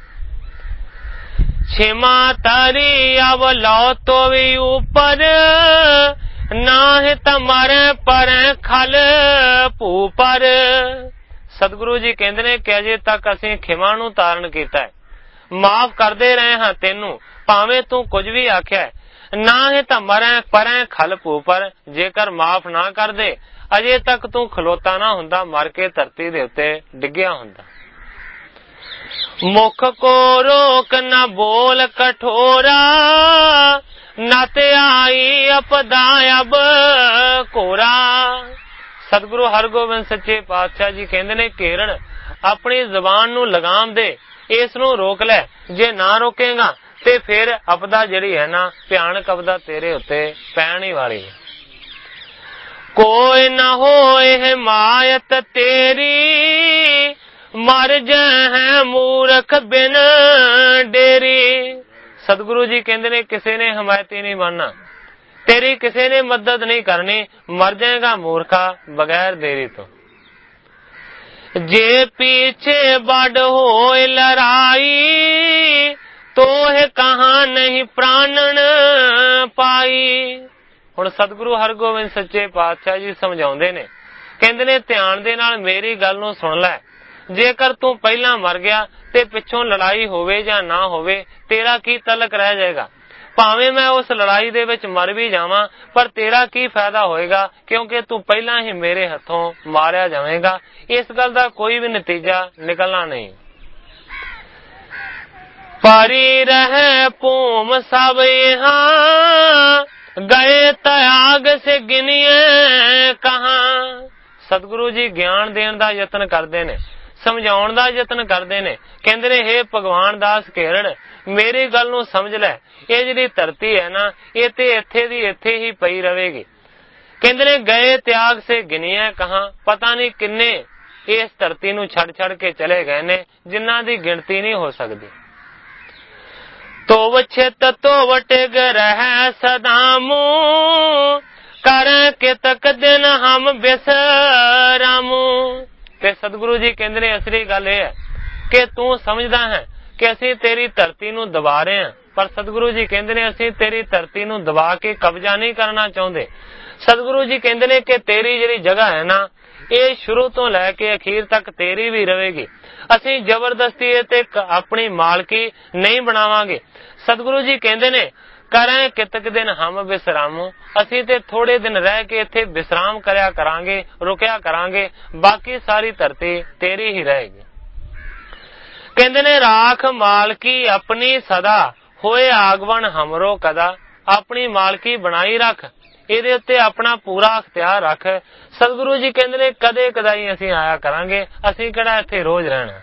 ਛੇਮਾ ਤਾਰੀ ਅਬ ਲਓ ਤੋ ਵੀ ਉਪਰ, ਨਾਹਿ ਤਮਾਰੇ ਪਰੈ ਖਲ ਭੂਪਰ। ਸਤਿਗੁਰੂ ਜੀ ਕਹਿੰਦੇ ਨੇ ਕਿ ਅਜੇ ਤੱਕ ਅਸੀਂ ਖਿਮਾ ਨੂੰ ਤਾਰਨ ਕੀਤਾ ਹੈ, ਮਾਫ ਕਰਦੇ ਰਹੇ ਹਾਂ ਤੈਨੂੰ, ਭਾਵੇਂ ਤੂੰ ਕੁਝ ਵੀ ਆਖਿਆ। ਨਾ ਹੀ ਤਾਂ ਮਰੈ ਪਰੈ ਖਲ ਭੂਪਰ, ਜੇਕਰ ਮਾਫ ਨਾ ਕਰਦੇ ਅਜੇ ਤੱਕ ਤੂੰ ਖਲੋਤਾ ਨਾ ਹੁੰਦਾ, ਮਰ ਕੇ ਧਰਤੀ ਦੇ ਉੱਤੇ ਡਿੱਗਿਆ ਹੁੰਦਾ। ਮੁਖ ਕੋ ਰੋਕ ਨਾ ਬੋਲ ਕਠੋਰਾ, ਨਤ ਆਈ ਅਪਦਾ ਅਬ ਕੋਰਾ। ਸਤਿਗੁਰੂ ਹਰਗੋਬਿੰਦ ਸੱਚੇ ਪਾਤਸ਼ਾਹ ਜੀ ਕਹਿੰਦੇ ਨੇ ਘੇਰੜ ਆਪਣੀ ਜ਼ਬਾਨ ਨੂੰ ਲਗਾਮ ਦੇ, ਇਸ ਨੂੰ ਰੋਕ ਲੈ। ਜੇ ਨਾ ਰੋਕੇਗਾ ਤੇ ਫਿਰ ਅਪਦਾ ਜਿਹੜੀ ਹੈ ਨਾ ਭਿਆਨਕ ਅਪਦਾ ਤੇਰੇ ਉੱਤੇ ਪੈਣ ਹੀ ਵਾਲੀ ਹੈ। ਕੋਈ ਨਾ ਹੋਏ ਹਿਮਾਇਤ ਤੇਰੀ, ਮਰ ਜਾਏ ਮੂਰਖ ਬਿਨ ਡੇਰੀ। ਸਤਿਗੁਰੂ ਜੀ ਕਹਿੰਦੇ ਨੇ ਕਿਸੇ ਨੇ ਹਮਾਇਤੀ ਨਹੀਂ ਬਣਨਾ, ਤੇਰੀ ਕਿਸੇ ਨੇ ਮਦਦ ਨਹੀਂ ਕਰਨੀ, ਮਰ ਜਾਏਗਾ ਮੂਰਖਾ ਬਗੈਰ ਦੇਰੀ ਤੋਂ। ਜੇ ਪੀਛੇ ਵੱਡ ਹੋਏ ਲੜਾਈ, ਤੋਹ ਕਹਾਂ ਨਹੀਂ ਪ੍ਰਾਣਨ ਪਾਈ। ਹੁਣ ਸਤਿਗੁਰੂ ਹਰਗੋਬਿੰਦ ਸੱਚੇ ਪਾਤਸ਼ਾਹ ਜੀ ਸਮਝਾਉਂਦੇ ਨੇ, ਕਹਿੰਦੇ ਨੇ ਧਿਆਨ ਦੇ ਨਾਲ ਮੇਰੀ ਗੱਲ ਨੂੰ ਸੁਣ ਲੈ। ਜੇਕਰ ਤੂੰ ਪਹਿਲਾਂ ਮਰ ਗਿਆ ਤੇ ਪਿੱਛੋਂ ਲੜਾਈ ਹੋਵੇ ਜਾਂ ਨਾ ਹੋਵੇ, ਤੇਰਾ ਕੀ ਤਲਕ ਰਹਿ ਜਾਏਗਾ। ਭਾਵੇਂ ਮੈਂ ਉਸ ਲੜਾਈ ਦੇ ਵਿੱਚ ਮਰ ਵੀ ਜਾਵਾਂ, ਪਰ ਤੇਰਾ ਕੀ ਫਾਇਦਾ ਹੋਏਗਾ, ਕਿਉਂਕਿ ਤੂੰ ਪਹਿਲਾਂ ਹੀ ਮੇਰੇ ਹੱਥੋਂ ਮਾਰਿਆ ਜਾਵੇਗਾ। ਇਸ ਗੱਲ ਦਾ ਕੋਈ ਵੀ ਨਤੀਜਾ ਨਿਕਲਣਾ ਨਹੀਂ। ਪਰੀ ਰਹਿ ਭੂਮ ਸਭ यहाँ, ਗਏ ਤਿਆਗ ਸੇ ਗਿਨੀਏ ਕਹਾਂ। ਸਤਿਗੁਰੂ ਜੀ ਗਿਆਨ ਦੇਣ ਦਾ ਯਤਨ ਕਰਦੇ ਨੇ, ਸਮਝਾਉਣ ਦਾ ਯਤਨ ਕਰਦੇ ਨੇ। ਕਹਿੰਦੇ ਨੇ ਹੇ ਭਗਵਾਨ ਦਾਸ ਘੇਰੜ, ਮੇਰੀ ਗੱਲ ਨੂੰ ਸਮਝ ਲੈ। ਇਹ ਜਿਹੜੀ ਧਰਤੀ ਹੈ ਨਾ, ਇਹ ਤੇ ਇੱਥੇ ਦੀ ਇੱਥੇ ਹੀ ਪਈ ਰਹੇਗੀ। ਕਹਿੰਦੇ ਨੇ ਗਏ ਤਿਆਗ ਸੇ ਗਿਨੀਏ ਕਹਾਂ, ਪਤਾ ਨਹੀਂ ਕਿੰਨੇ ਇਸ ਧਰਤੀ ਨੂੰ ਛੱਡ ਛੱਡ ਕੇ ਚਲੇ ਗਏ ਨੇ, ਜਿਨ੍ਹਾਂ ਦੀ ਗਿਣਤੀ ਨਹੀਂ ਹੋ ਸਕਦੀ। ਤੋ ਛਿਤ ਤੋ ਟਿਗ ਰਹਿ ਸਦਾਮੂ, ਕਰ ਕਿਤਕ ਦਿਨ ਹਮ ਬਿਸਰਾਮੂ। ਤੇ ਸਤਿਗੁਰੂ ਜੀ ਕਹਿੰਦੇ ਨੇ ਅਸਲੀ ਗੱਲ ਇਹ ਹੈ ਕਿ ਤੂੰ ਸਮਝਦਾ ਹੈ ਕਿ ਅਸੀਂ ਤੇਰੀ ਧਰਤੀ ਨੂੰ ਦਬਾ ਰਹੇ ਹਾਂ, ਪਰ ਸਤਿਗੁਰੂ ਜੀ ਕਹਿੰਦੇ ਨੇ ਅਸੀਂ ਤੇਰੀ ਧਰਤੀ ਨੂੰ ਦਬਾ ਕੇ ਕਬਜ਼ਾ ਨਹੀਂ ਕਰਨਾ ਚਾਹੁੰਦੇ। ਸਤਿਗੁਰੂ ਜੀ ਕਹਿੰਦੇ ਨੇ ਕਿ ਤੇਰੀ ਜਿਹੜੀ ਜਗ੍ਹਾ ਹੈ ਨਾ, ਇਹ ਸ਼ੁਰੂ ਤੋਂ ਲੈ ਕੇ ਅਖੀਰ ਤੱਕ ਤੇਰੀ ਵੀ ਰਹੇਗੀ। ਅਸੀਂ ਜ਼ਬਰਦਸਤੀ ਇਹ ਤੇ ਆਪਣੀ ਮਾਲਕੀ ਨਹੀਂ ਬਣਾਵਾਂਗੇ। ਸਤਿਗੁਰੂ ਜੀ ਕਹਿੰਦੇ ਨੇ ਕਰਾਂ ਕਿਤਕ ਦਿਨ ਹਮ ਵਿਸਰਾਮੋ, ਅਸੀਂ ਤੇ ਥੋੜੇ ਦਿਨ ਰਹਿ ਕੇ ਇੱਥੇ ਵਿਸਰਾਮ ਕਰਿਆ ਕਰਾਂਗੇ, ਰੁਕਿਆ ਕਰਾਂਗੇ, ਬਾਕੀ ਸਾਰੀ ਧਰਤੀ ਤੇਰੀ ਹੀ ਰਹੇਗੀ। ਕਹਿੰਦੇ ਨੇ ਰਾਖ ਮਾਲਕੀ ਆਪਣੀ ਸਦਾ, ਹੋਏ ਆਗਵਨ ਹਮਰੋ ਕਦਾ। ਆਪਣੀ ਮਾਲਕੀ ਬਣਾਈ ਰੱਖ, ਇਹਦੇ ਉੱਤੇ ਆਪਣਾ ਪੂਰਾ ਅਖਤਿਆਰ ਰੱਖ। ਸਤਿਗੁਰੂ ਜੀ ਕਹਿੰਦੇ ਨੇ ਕਦੇ ਕਦਾਈ ਅਸੀਂ ਆਇਆ ਕਰਾਂਗੇ, ਅਸੀਂ ਕਿਹੜਾ ਇੱਥੇ ਰੋਜ਼ ਰਹਿਣਾ।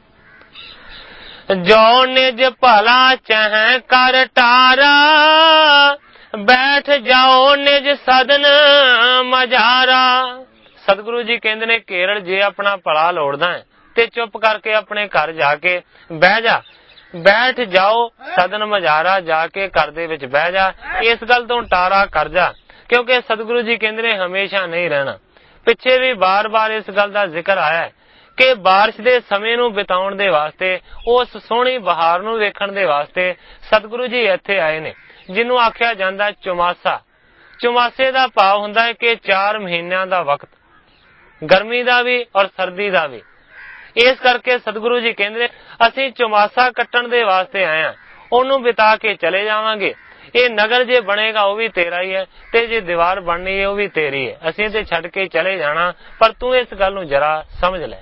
ਜੋ ਨਿਜ ਭਲਾ ਚਾਹੇ ਕਰ ਟਾਰਾ, ਬੈਠ ਜਾਓ ਨਿਜ ਸਦਨ ਮਜਾਰਾ। ਸਤਿਗੁਰੂ ਜੀ ਕਹਿੰਦੇ ਨੇ ਘੇਰੜ ਜੇ ਆਪਣਾ ਭਲਾ ਲੋੜਦਾ ਹੈ ਤੇ ਚੁੱਪ ਕਰਕੇ ਆਪਣੇ ਘਰ ਜਾ ਕੇ ਬਹਿ ਜਾ। ਬੈਠ ਜਾਓ ਸਦਨ ਮਝਾਰਾ, ਜਾ ਕੇ ਘਰ ਦੇ ਵਿੱਚ ਬਹਿ ਜਾ। ਇਸ ਗੱਲ ਤੋਂ ਟਾਰਾ ਕਰ ਜਾ, ਕਿਉਂਕਿ ਸਤਿਗੁਰੂ ਜੀ ਕਹਿੰਦੇ ਨੇ ਹਮੇਸ਼ਾ ਨਹੀਂ ਰਹਿਣਾ। ਪਿੱਛੇ ਵੀ ਬਾਰ-ਬਾਰ ਇਸ ਗੱਲ ਦਾ ਜ਼ਿਕਰ ਆਇਆ ਕਿ ਬਾਰਿਸ਼ ਦੇ ਸਮੇਂ ਨੂੰ ਬਿਤਾਉਣ ਦੇ ਵਾਸਤੇ, ਉਸ ਸੋਹਣੀ ਬਹਾਰ ਨੂੰ ਵੇਖਣ ਦੇ ਵਾਸਤੇ ਸਤਿਗੁਰੂ ਜੀ ਇੱਥੇ ਆਏ ਨੇ, ਜਿਹਨੂੰ ਆਖਿਆ ਜਾਂਦਾ ਚੁਮਾਸਾ। ਚੁਮਾਸੇ ਦਾ ਭਾਵ ਹੁੰਦਾ ਹੈ ਕਿ ਚਾਰ ਮਹੀਨਿਆਂ ਦਾ ਵਕਤ, ਗਰਮੀ ਦਾ ਵੀ ਔਰ ਸਰਦੀ ਦਾ ਵੀ। ਇਸ ਕਰਕੇ ਸਤਿਗੁਰੂ ਜੀ ਕਹਿੰਦੇ ਅਸੀਂ ਚੁਮਾਸਾ ਕੱਟਣ ਦੇ ਵਾਸਤੇ ਆਏ ਹਾਂ, ਉਹਨੂੰ ਬਿਤਾ ਕੇ ਚਲੇ ਜਾਵਾਂਗੇ। ਇਹ ਨਗਰ ਜੇ ਬਣੇਗਾ ਉਹ ਵੀ ਤੇਰਾ ਹੀ ਹੈ, ਤੇ ਜੇ ਦੀਵਾਰ ਬਣਨੀ ਹੈ ਉਹ ਵੀ ਤੇਰੀ ਹੈ। ਅਸੀਂ ਤੇ ਛੱਡ ਕੇ ਚਲੇ ਜਾਣਾ, ਪਰ ਤੂੰ ਇਸ ਗੱਲ ਨੂੰ ਜਰਾ ਸਮਝ ਲੈ।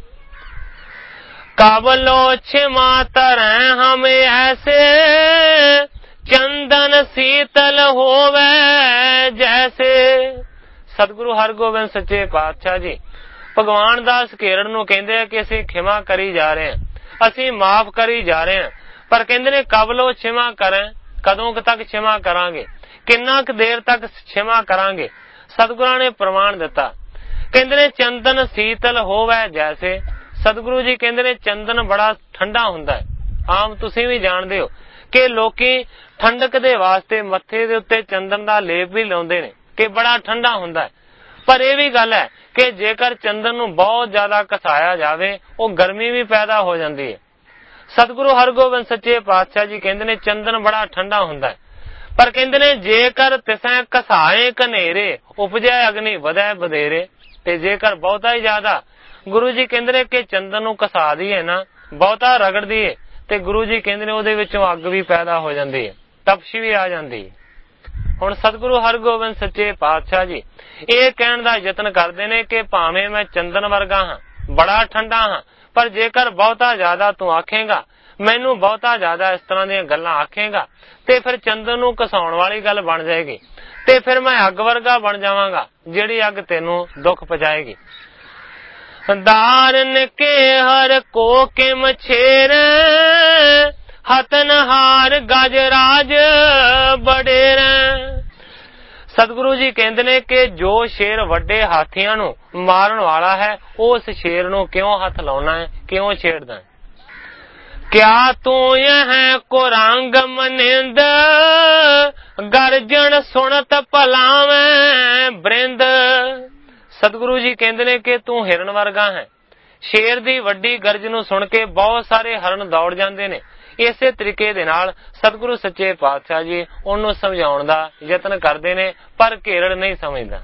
ਕਾਬਲੋ ਛਿਮਾ ਤਰੈ ਹਮ ਐਸੇ, ਚੰਦਨ ਸੀਤਲ ਹੋਵੇ ਜੈਸੇ। ਸਤਿਗੁਰੂ ਹਰਗੋਬਿੰਦ ਸੱਚੇ ਪਾਤਸ਼ਾਹ ਜੀ ਭਗਵਾਨ ਦਾਸ ਘੇਰੜ ਨੂੰ ਕਹਿੰਦੇ ਆ ਕਿ ਅਸੀਂ ਖਿਮਾ ਕਰੀ ਜਾ ਰਹੇ ਹਾਂ, ਅਸੀਂ ਮਾਫ ਕਰੀ ਜਾ ਰਹੇ ਹਾਂ। ਪਰ ਕਹਿੰਦੇ ਨੇ ਕਬਲੋ ਛਿਮਾ ਕਰੇ, ਕਦੋਂ ਤੱਕ ਛਿਮਾ ਕਰਾਂਗੇ, ਕਿੰਨਾ ਕੁ ਦੇਰ ਤੱਕ ਛਿਮਾ ਕਰਾਂਗੇ। ਸਤਿਗੁਰਾਂ ਨੇ ਪ੍ਰਮਾਣ ਦਿੱਤਾ, ਕਹਿੰਦੇ ਨੇ ਚੰਦਨ ਸੀਤਲ ਹੋਵੇ ਜੈਸੇ। ਸਤਿਗੁਰੂ ਜੀ ਕਹਿੰਦੇ ਨੇ ਚੰਦਨ ਬੜਾ ਠੰਡਾ ਹੁੰਦਾ ਹੈ। ਆਮ ਤੁਸੀਂ ਵੀ ਜਾਣਦੇ ਹੋ ਕਿ ਲੋਕੀ ਠੰਡਕ ਦੇ ਵਾਸਤੇ ਮੱਥੇ ਦੇ ਉੱਤੇ ਚੰਦਨ ਦਾ ਲੇਪ ਵੀ ਲਾਉਂਦੇ ਨੇ ਕਿ ਬੜਾ ਠੰਡਾ ਹੁੰਦਾ ਹੈ। ਪਰ ਇਹ ਵੀ ਗੱਲ ਹੈ ਕਿ ਜੇਕਰ ਚੰਦਨ ਨੂੰ ਬਹੁਤ ਜ਼ਿਆਦਾ ਘਸਾਇਆ ਜਾਵੇ, ਉਹ ਗਰਮੀ ਵੀ ਪੈਦਾ ਹੋ ਜਾਂਦੀ ਹੈ। ਸਤਿਗੁਰੂ ਹਰਗੋਬਿੰਦ ਸੱਚੇ ਪਾਤਸ਼ਾਹ ਜੀ ਕਹਿੰਦੇ ਨੇ ਚੰਦਨ ਬੜਾ ਠੰਡਾ ਹੁੰਦਾ ਹੈ, ਪਰ ਕਹਿੰਦੇ ਨੇ ਜੇਕਰ ਤਿਸੈ ਘਸਾਏ ਘਨੇਰੇ, ਉਪਜੈ ਅਗਨੀ ਵਧੈ ਵਧੇਰੇ। ਤੇ ਜੇਕਰ ਬਹੁਤਾ ਹੀ ਜ਼ਿਆਦਾ ਗੁਰੂ ਜੀ ਕਹਿੰਦੇ ਨੇ ਕਿ ਚੰਦਨ ਨੂੰ ਘਸਾ ਦਈਏ ਨਾ, ਬਹੁਤਾ ਰਗੜ ਦਈਏ, ਤੇ ਗੁਰੂ ਜੀ ਕਹਿੰਦੇ ਨੇ ਉਹਦੇ ਵਿੱਚੋਂ ਅੱਗ ਵੀ ਪੈਦਾ ਹੋ ਜਾਂਦੀ ਹੈ, ਤਪਸ਼ ਵੀ ਆ ਜਾਂਦੀ ਹੈ। ਹੁਣ ਸਤਿਗੁਰੂ ਹਰਗੋਬਿੰਦ ਸੱਚੇ ਪਾਤਸ਼ਾਹ ਜੀ ਇਹ ਕਹਿਣ ਦਾ ਯਤਨ ਕਰਦੇ ਨੇ ਕਿ ਭਾਵੇਂ ਮੈਂ ਚੰਦਨ ਵਰਗਾ ਹਾਂ, ਬੜਾ ਠੰਡਾ ਹਾਂ, ਪਰ ਜੇਕਰ ਬਹੁਤਾ ਜ਼ਿਆਦਾ ਤੂੰ ਆਖੇਗਾ, ਮੈਨੂੰ ਬਹੁਤਾ ਜ਼ਿਆਦਾ ਇਸ ਤਰ੍ਹਾਂ ਦੀਆਂ ਗੱਲਾਂ ਆਖੇਗਾ, ਤੇ ਫਿਰ ਚੰਦਨ ਨੂੰ ਘਸਾਉਣ ਵਾਲੀ ਗੱਲ ਬਣ ਜਾਏਗੀ, ਤੇ ਫਿਰ ਮੈਂ ਅੱਗ ਵਰਗਾ ਬਣ ਜਾਵਾਂਗਾ, ਜਿਹੜੀ ਅੱਗ ਤੈਨੂੰ ਦੁੱਖ ਪਹੁੰਚਾਏਗੀ। ਦਾਰਨ ਕੇ ਹਰ ਕੋ ਕਿਮ ਛੇਰ, ਹਤਨ ਹਾਰ ਗਜਰਾਜ ਬਡੇਰ। ਸਤਿਗੁਰੂ ਜੀ ਕਹਿੰਦੇ ਨੇ ਕਿ ਜੋ ਸ਼ੇਰ ਵੱਡੇ ਹਾਥੀਆਂ ਨੂੰ ਮਾਰਨ ਵਾਲਾ ਹੈ, ਉਸ ਸ਼ੇਰ ਨੂੰ ਕਿਉਂ ਹੱਥ ਲਾਉਣਾ ਹੈ, ਕਿਉਂ ਛੇੜਦਾ ਹੈ। ਕਿਆ ਤੂੰ ਇਹ ਕੁਰੰਗ ਮਨਿੰਦ, ਗਰਜਣ ਸੁਣਤ ਭਲਾਵੇਂ ਬ੍ਰਿੰਦ। ਸਤਿਗੁਰੂ ਜੀ ਕਹਿੰਦੇ ਨੇ ਕਿ ਤੂੰ ਹਿਰਨ ਵਰਗਾ ਹੈ। ਸ਼ੇਰ ਦੀ ਵੱਡੀ ਗਰਜ ਨੂੰ ਸੁਣ ਕੇ ਬਹੁਤ ਸਾਰੇ ਹਰਨ ਦੌੜ ਜਾਂਦੇ ਨੇ। ਇਸੇ ਤਰੀਕੇ ਦੇ ਨਾਲ ਸਤਿਗੁਰੂ ਸੱਚੇ ਪਾਤਸ਼ਾਹ ਜੀ ਉਹਨੂੰ ਸਮਝਾਉਣ ਦਾ ਯਤਨ ਕਰਦੇ ਨੇ, ਪਰ ਘੇਰੜ ਨਹੀਂ ਸਮਝਦਾ।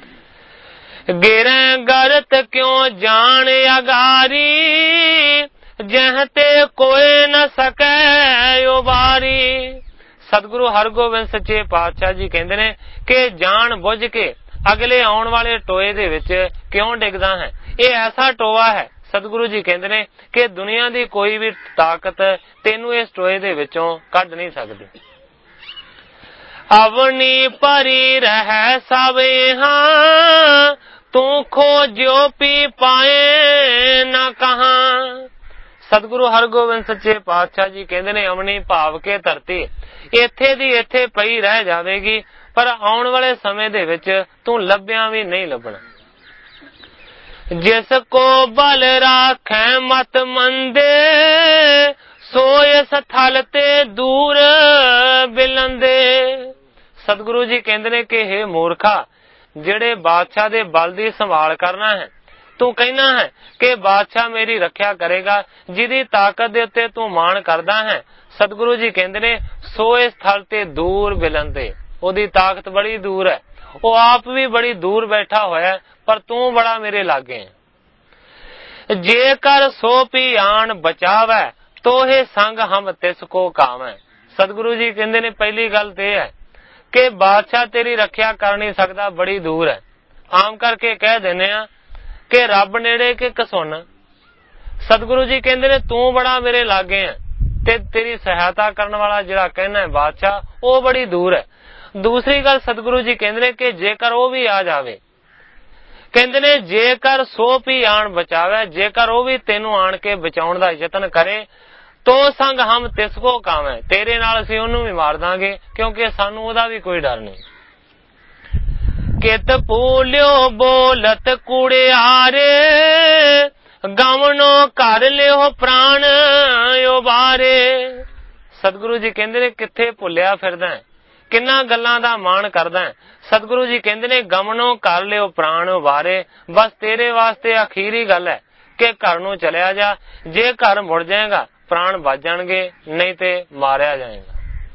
ਗੇਰੇ ਗਰਤ ਕਿਉਂ ਜਾਣ ਅਗਾਰੀ, ਜਹ ਤੇ ਕੋਈ ਨਾ ਸਕੈ ਉਬਾਰੀ। ਸਤਿਗੁਰੂ ਹਰਗੋਬਿੰਦ ਸੱਚੇ ਪਾਤਸ਼ਾਹ ਜੀ ਕਹਿੰਦੇ ਨੇ ਕਿ ਜਾਣ ਬੁੱਝ ਕੇ ਅਗਲੇ ਆਉਣ ਵਾਲੇ ਟੋਏ ਦੇ ਵਿੱਚ ਕਿਉਂ ਡਿੱਗਦਾ ਹੈ। ਇਹ ਐਸਾ ਟੋਆ ਹੈ, ਸਤਿਗੁਰੂ ਜੀ ਕਹਿੰਦੇ ਨੇ ਕਿ ਦੁਨੀਆ ਦੀ ਕੋਈ ਵੀ ਤਾਕਤ ਤੈਨੂੰ ਇਸ ਟੋਏ ਦੇ ਵਿੱਚੋਂ ਕੱਢ ਨਹੀਂ ਸਕਦੀ। ਅਵਨੀ ਭਰੀ ਰਹਿ ਸਭ ਹਾਂ, ਤੂੰ ਖੋਜਿਓ ਪੀ ਪਾਏ ਨਾ ਕਹਾਂ। ਸਤਿਗੁਰੂ ਹਰਗੋਬਿੰਦ ਸੱਚੇ ਪਾਤਸ਼ਾਹ ਜੀ ਕਹਿੰਦੇ ਨੇ ਅਵਨੀ ਭਾਵ ਕੇ ਧਰਤੀ ਇੱਥੇ ਦੀ ਇੱਥੇ ਪਈ ਰਹਿ ਜਾਵੇਗੀ, ਪਰ ਆਉਣ ਵਾਲੇ ਸਮੇਂ ਦੇ ਵਿੱਚ ਤੂੰ ਲੱਭਿਆ ਵੀ ਨਹੀਂ ਲੱਭਣਾ। ਜਿਸ ਕੋ ਬਲ ਰਾਖੈ ਮਤ ਮੰਦੇ, ਸੋਇ ਸਥਲ ਤੇ ਦੂਰ ਬਿਲੰਦੇ। ਸਤਿਗੁਰੂ ਜੀ ਕਹਿੰਦੇ ਨੇ ਕਿ ਹੇ ਮੂਰਖਾ, ਜਿਹੜੇ ਬਾਦਸ਼ਾਹ ਦੇ ਬਲ ਦੀ ਸੰਭਾਲ ਕਰਨਾ ਹੈ, ਤੂੰ ਕਹਿਣਾ ਹੈ ਕਿ ਬਾਦਸ਼ਾਹ ਮੇਰੀ ਰੱਖਿਆ ਕਰੇਗਾ, ਜਿਹਦੀ ਤਾਕਤ ਦੇ ਉੱਤੇ ਤੂੰ ਮਾਣ ਕਰਦਾ ਹੈ। ਸਤਿਗੁਰੂ ਜੀ ਕਹਿੰਦੇ ਨੇ ਸੋਏ ਸਥਲ ਤੇ ਦੂਰ ਬਿਲੰਦੇ, ਉਹਦੀ ਤਾਕਤ ਬੜੀ ਦੂਰ ਹੈ, ਉਹ ਆਪ ਵੀ ਬੜੀ ਦੂਰ ਬੈਠਾ ਹੋਇਆ, ਪਰ ਤੂੰ ਬੜਾ ਮੇਰੇ ਲਾਗੇ ਹੈ। ਜੇਕਰ ਸੋ ਪੀ ਆਣ ਬਚਾਵੈ, ਤੋਹੇ ਸੰਗ ਹਮ ਤਿਸ ਕੋ ਕਾਵੈ। ਸਤਿਗੁਰੂ ਜੀ ਕਹਿੰਦੇ ਨੇ ਪਹਿਲੀ ਗੱਲ ਤੇ ਇਹ ਹੈ ਕਿ ਬਾਦਸ਼ਾਹ ਤੇਰੀ ਰੱਖਿਆ ਕਰ ਨਹੀਂ ਸਕਦਾ, ਬੜੀ ਦੂਰ ਹੈ। ਆਮ ਕਰਕੇ ਕਹਿ ਦਿੰਦੇ ਆ ਕਿ ਰੱਬ ਨੇੜੇ ਕਿ ਕਸੁੰਨ। ਸਤਿਗੁਰੂ ਜੀ ਕਹਿੰਦੇ ਨੇ ਤੂੰ ਬੜਾ ਮੇਰੇ ਲਾਗੇ ਹੈ, ਤੇ ਤੇਰੀ ਸਹਾਇਤਾ ਕਰਨ ਵਾਲਾ ਜਿਹੜਾ ਕਹਿਣਾ ਹੈ ਬਾਦਸ਼ਾਹ, ਉਹ ਬੜੀ ਦੂਰ ਹੈ। ਦੂਸਰੀ ਗੱਲ ਸਤਿਗੁਰੂ ਜੀ ਕਹਿੰਦੇ ਨੇ ਕਿ ਜੇਕਰ ਉਹ ਵੀ ਆ ਜਾਵੇ, ਕਹਿੰਦੇ ਨੇ ਜੇਕਰ ਸੋ ਪੀ ਆਣ ਬਚਾਵੇ, ਜੇਕਰ ਉਹ ਵੀ ਤੈਨੂੰ ਆਣ ਕੇ ਬਚਾਉਣ ਦਾ ਯਤਨ ਕਰੇ, ਤੋ ਸੰਗ ਹਮ ਤਿਸ ਕੋ ਕਾਵੈ, ਤੇਰੇ ਨਾਲ ਅਸੀਂ ਉਹਨੂੰ ਵੀ ਮਾਰ ਦਾਂਗੇ, ਕਿਉਂਕਿ ਸਾਨੂੰ ਉਹਦਾ ਵੀ ਕੋਈ ਡਰ ਨਹੀਂ। ਕਿਤ ਪੂਲਿਓ ਬੋਲਤ ਕੁੜਿਆਰੇ, ਗਾਵਨੋ ਘਰ ਲਿਓ ਪ੍ਰਾਣ ਉਬਾਰੇ। ਸਤਿਗੁਰੂ ਜੀ ਕਹਿੰਦੇ ਨੇ ਕਿੱਥੇ ਭੁੱਲਿਆ ਫਿਰਦਾ ਹੈ, ਕਿੰਨਾ ਗੱਲਾਂ ਦਾ ਮਾਣ ਕਰਦਾ ਹੈ। ਸਤਿਗੁਰੂ ਜੀ ਕਹਿੰਦੇ ਨੇ ਗਮਨੋਂ ਕਰ ਲਿਓ ਪ੍ਰਾਣ ਉਬਾਰੇ। ਬਸ ਤੇਰੇ ਵਾਸਤੇ ਅਖੀਰੀ ਗੱਲ ਹੈ ਕਿ ਘਰ ਨੂੰ ਚਲਿਆ ਜਾ। ਜੇ ਘਰ ਮੁੜ ਜਾਏਗਾ ਪ੍ਰਾਣ ਬਚ ਜਾਣਗੇ, ਨਹੀਂ ਤੇ ਮਾਰਿਆ ਜਾਏਗਾ।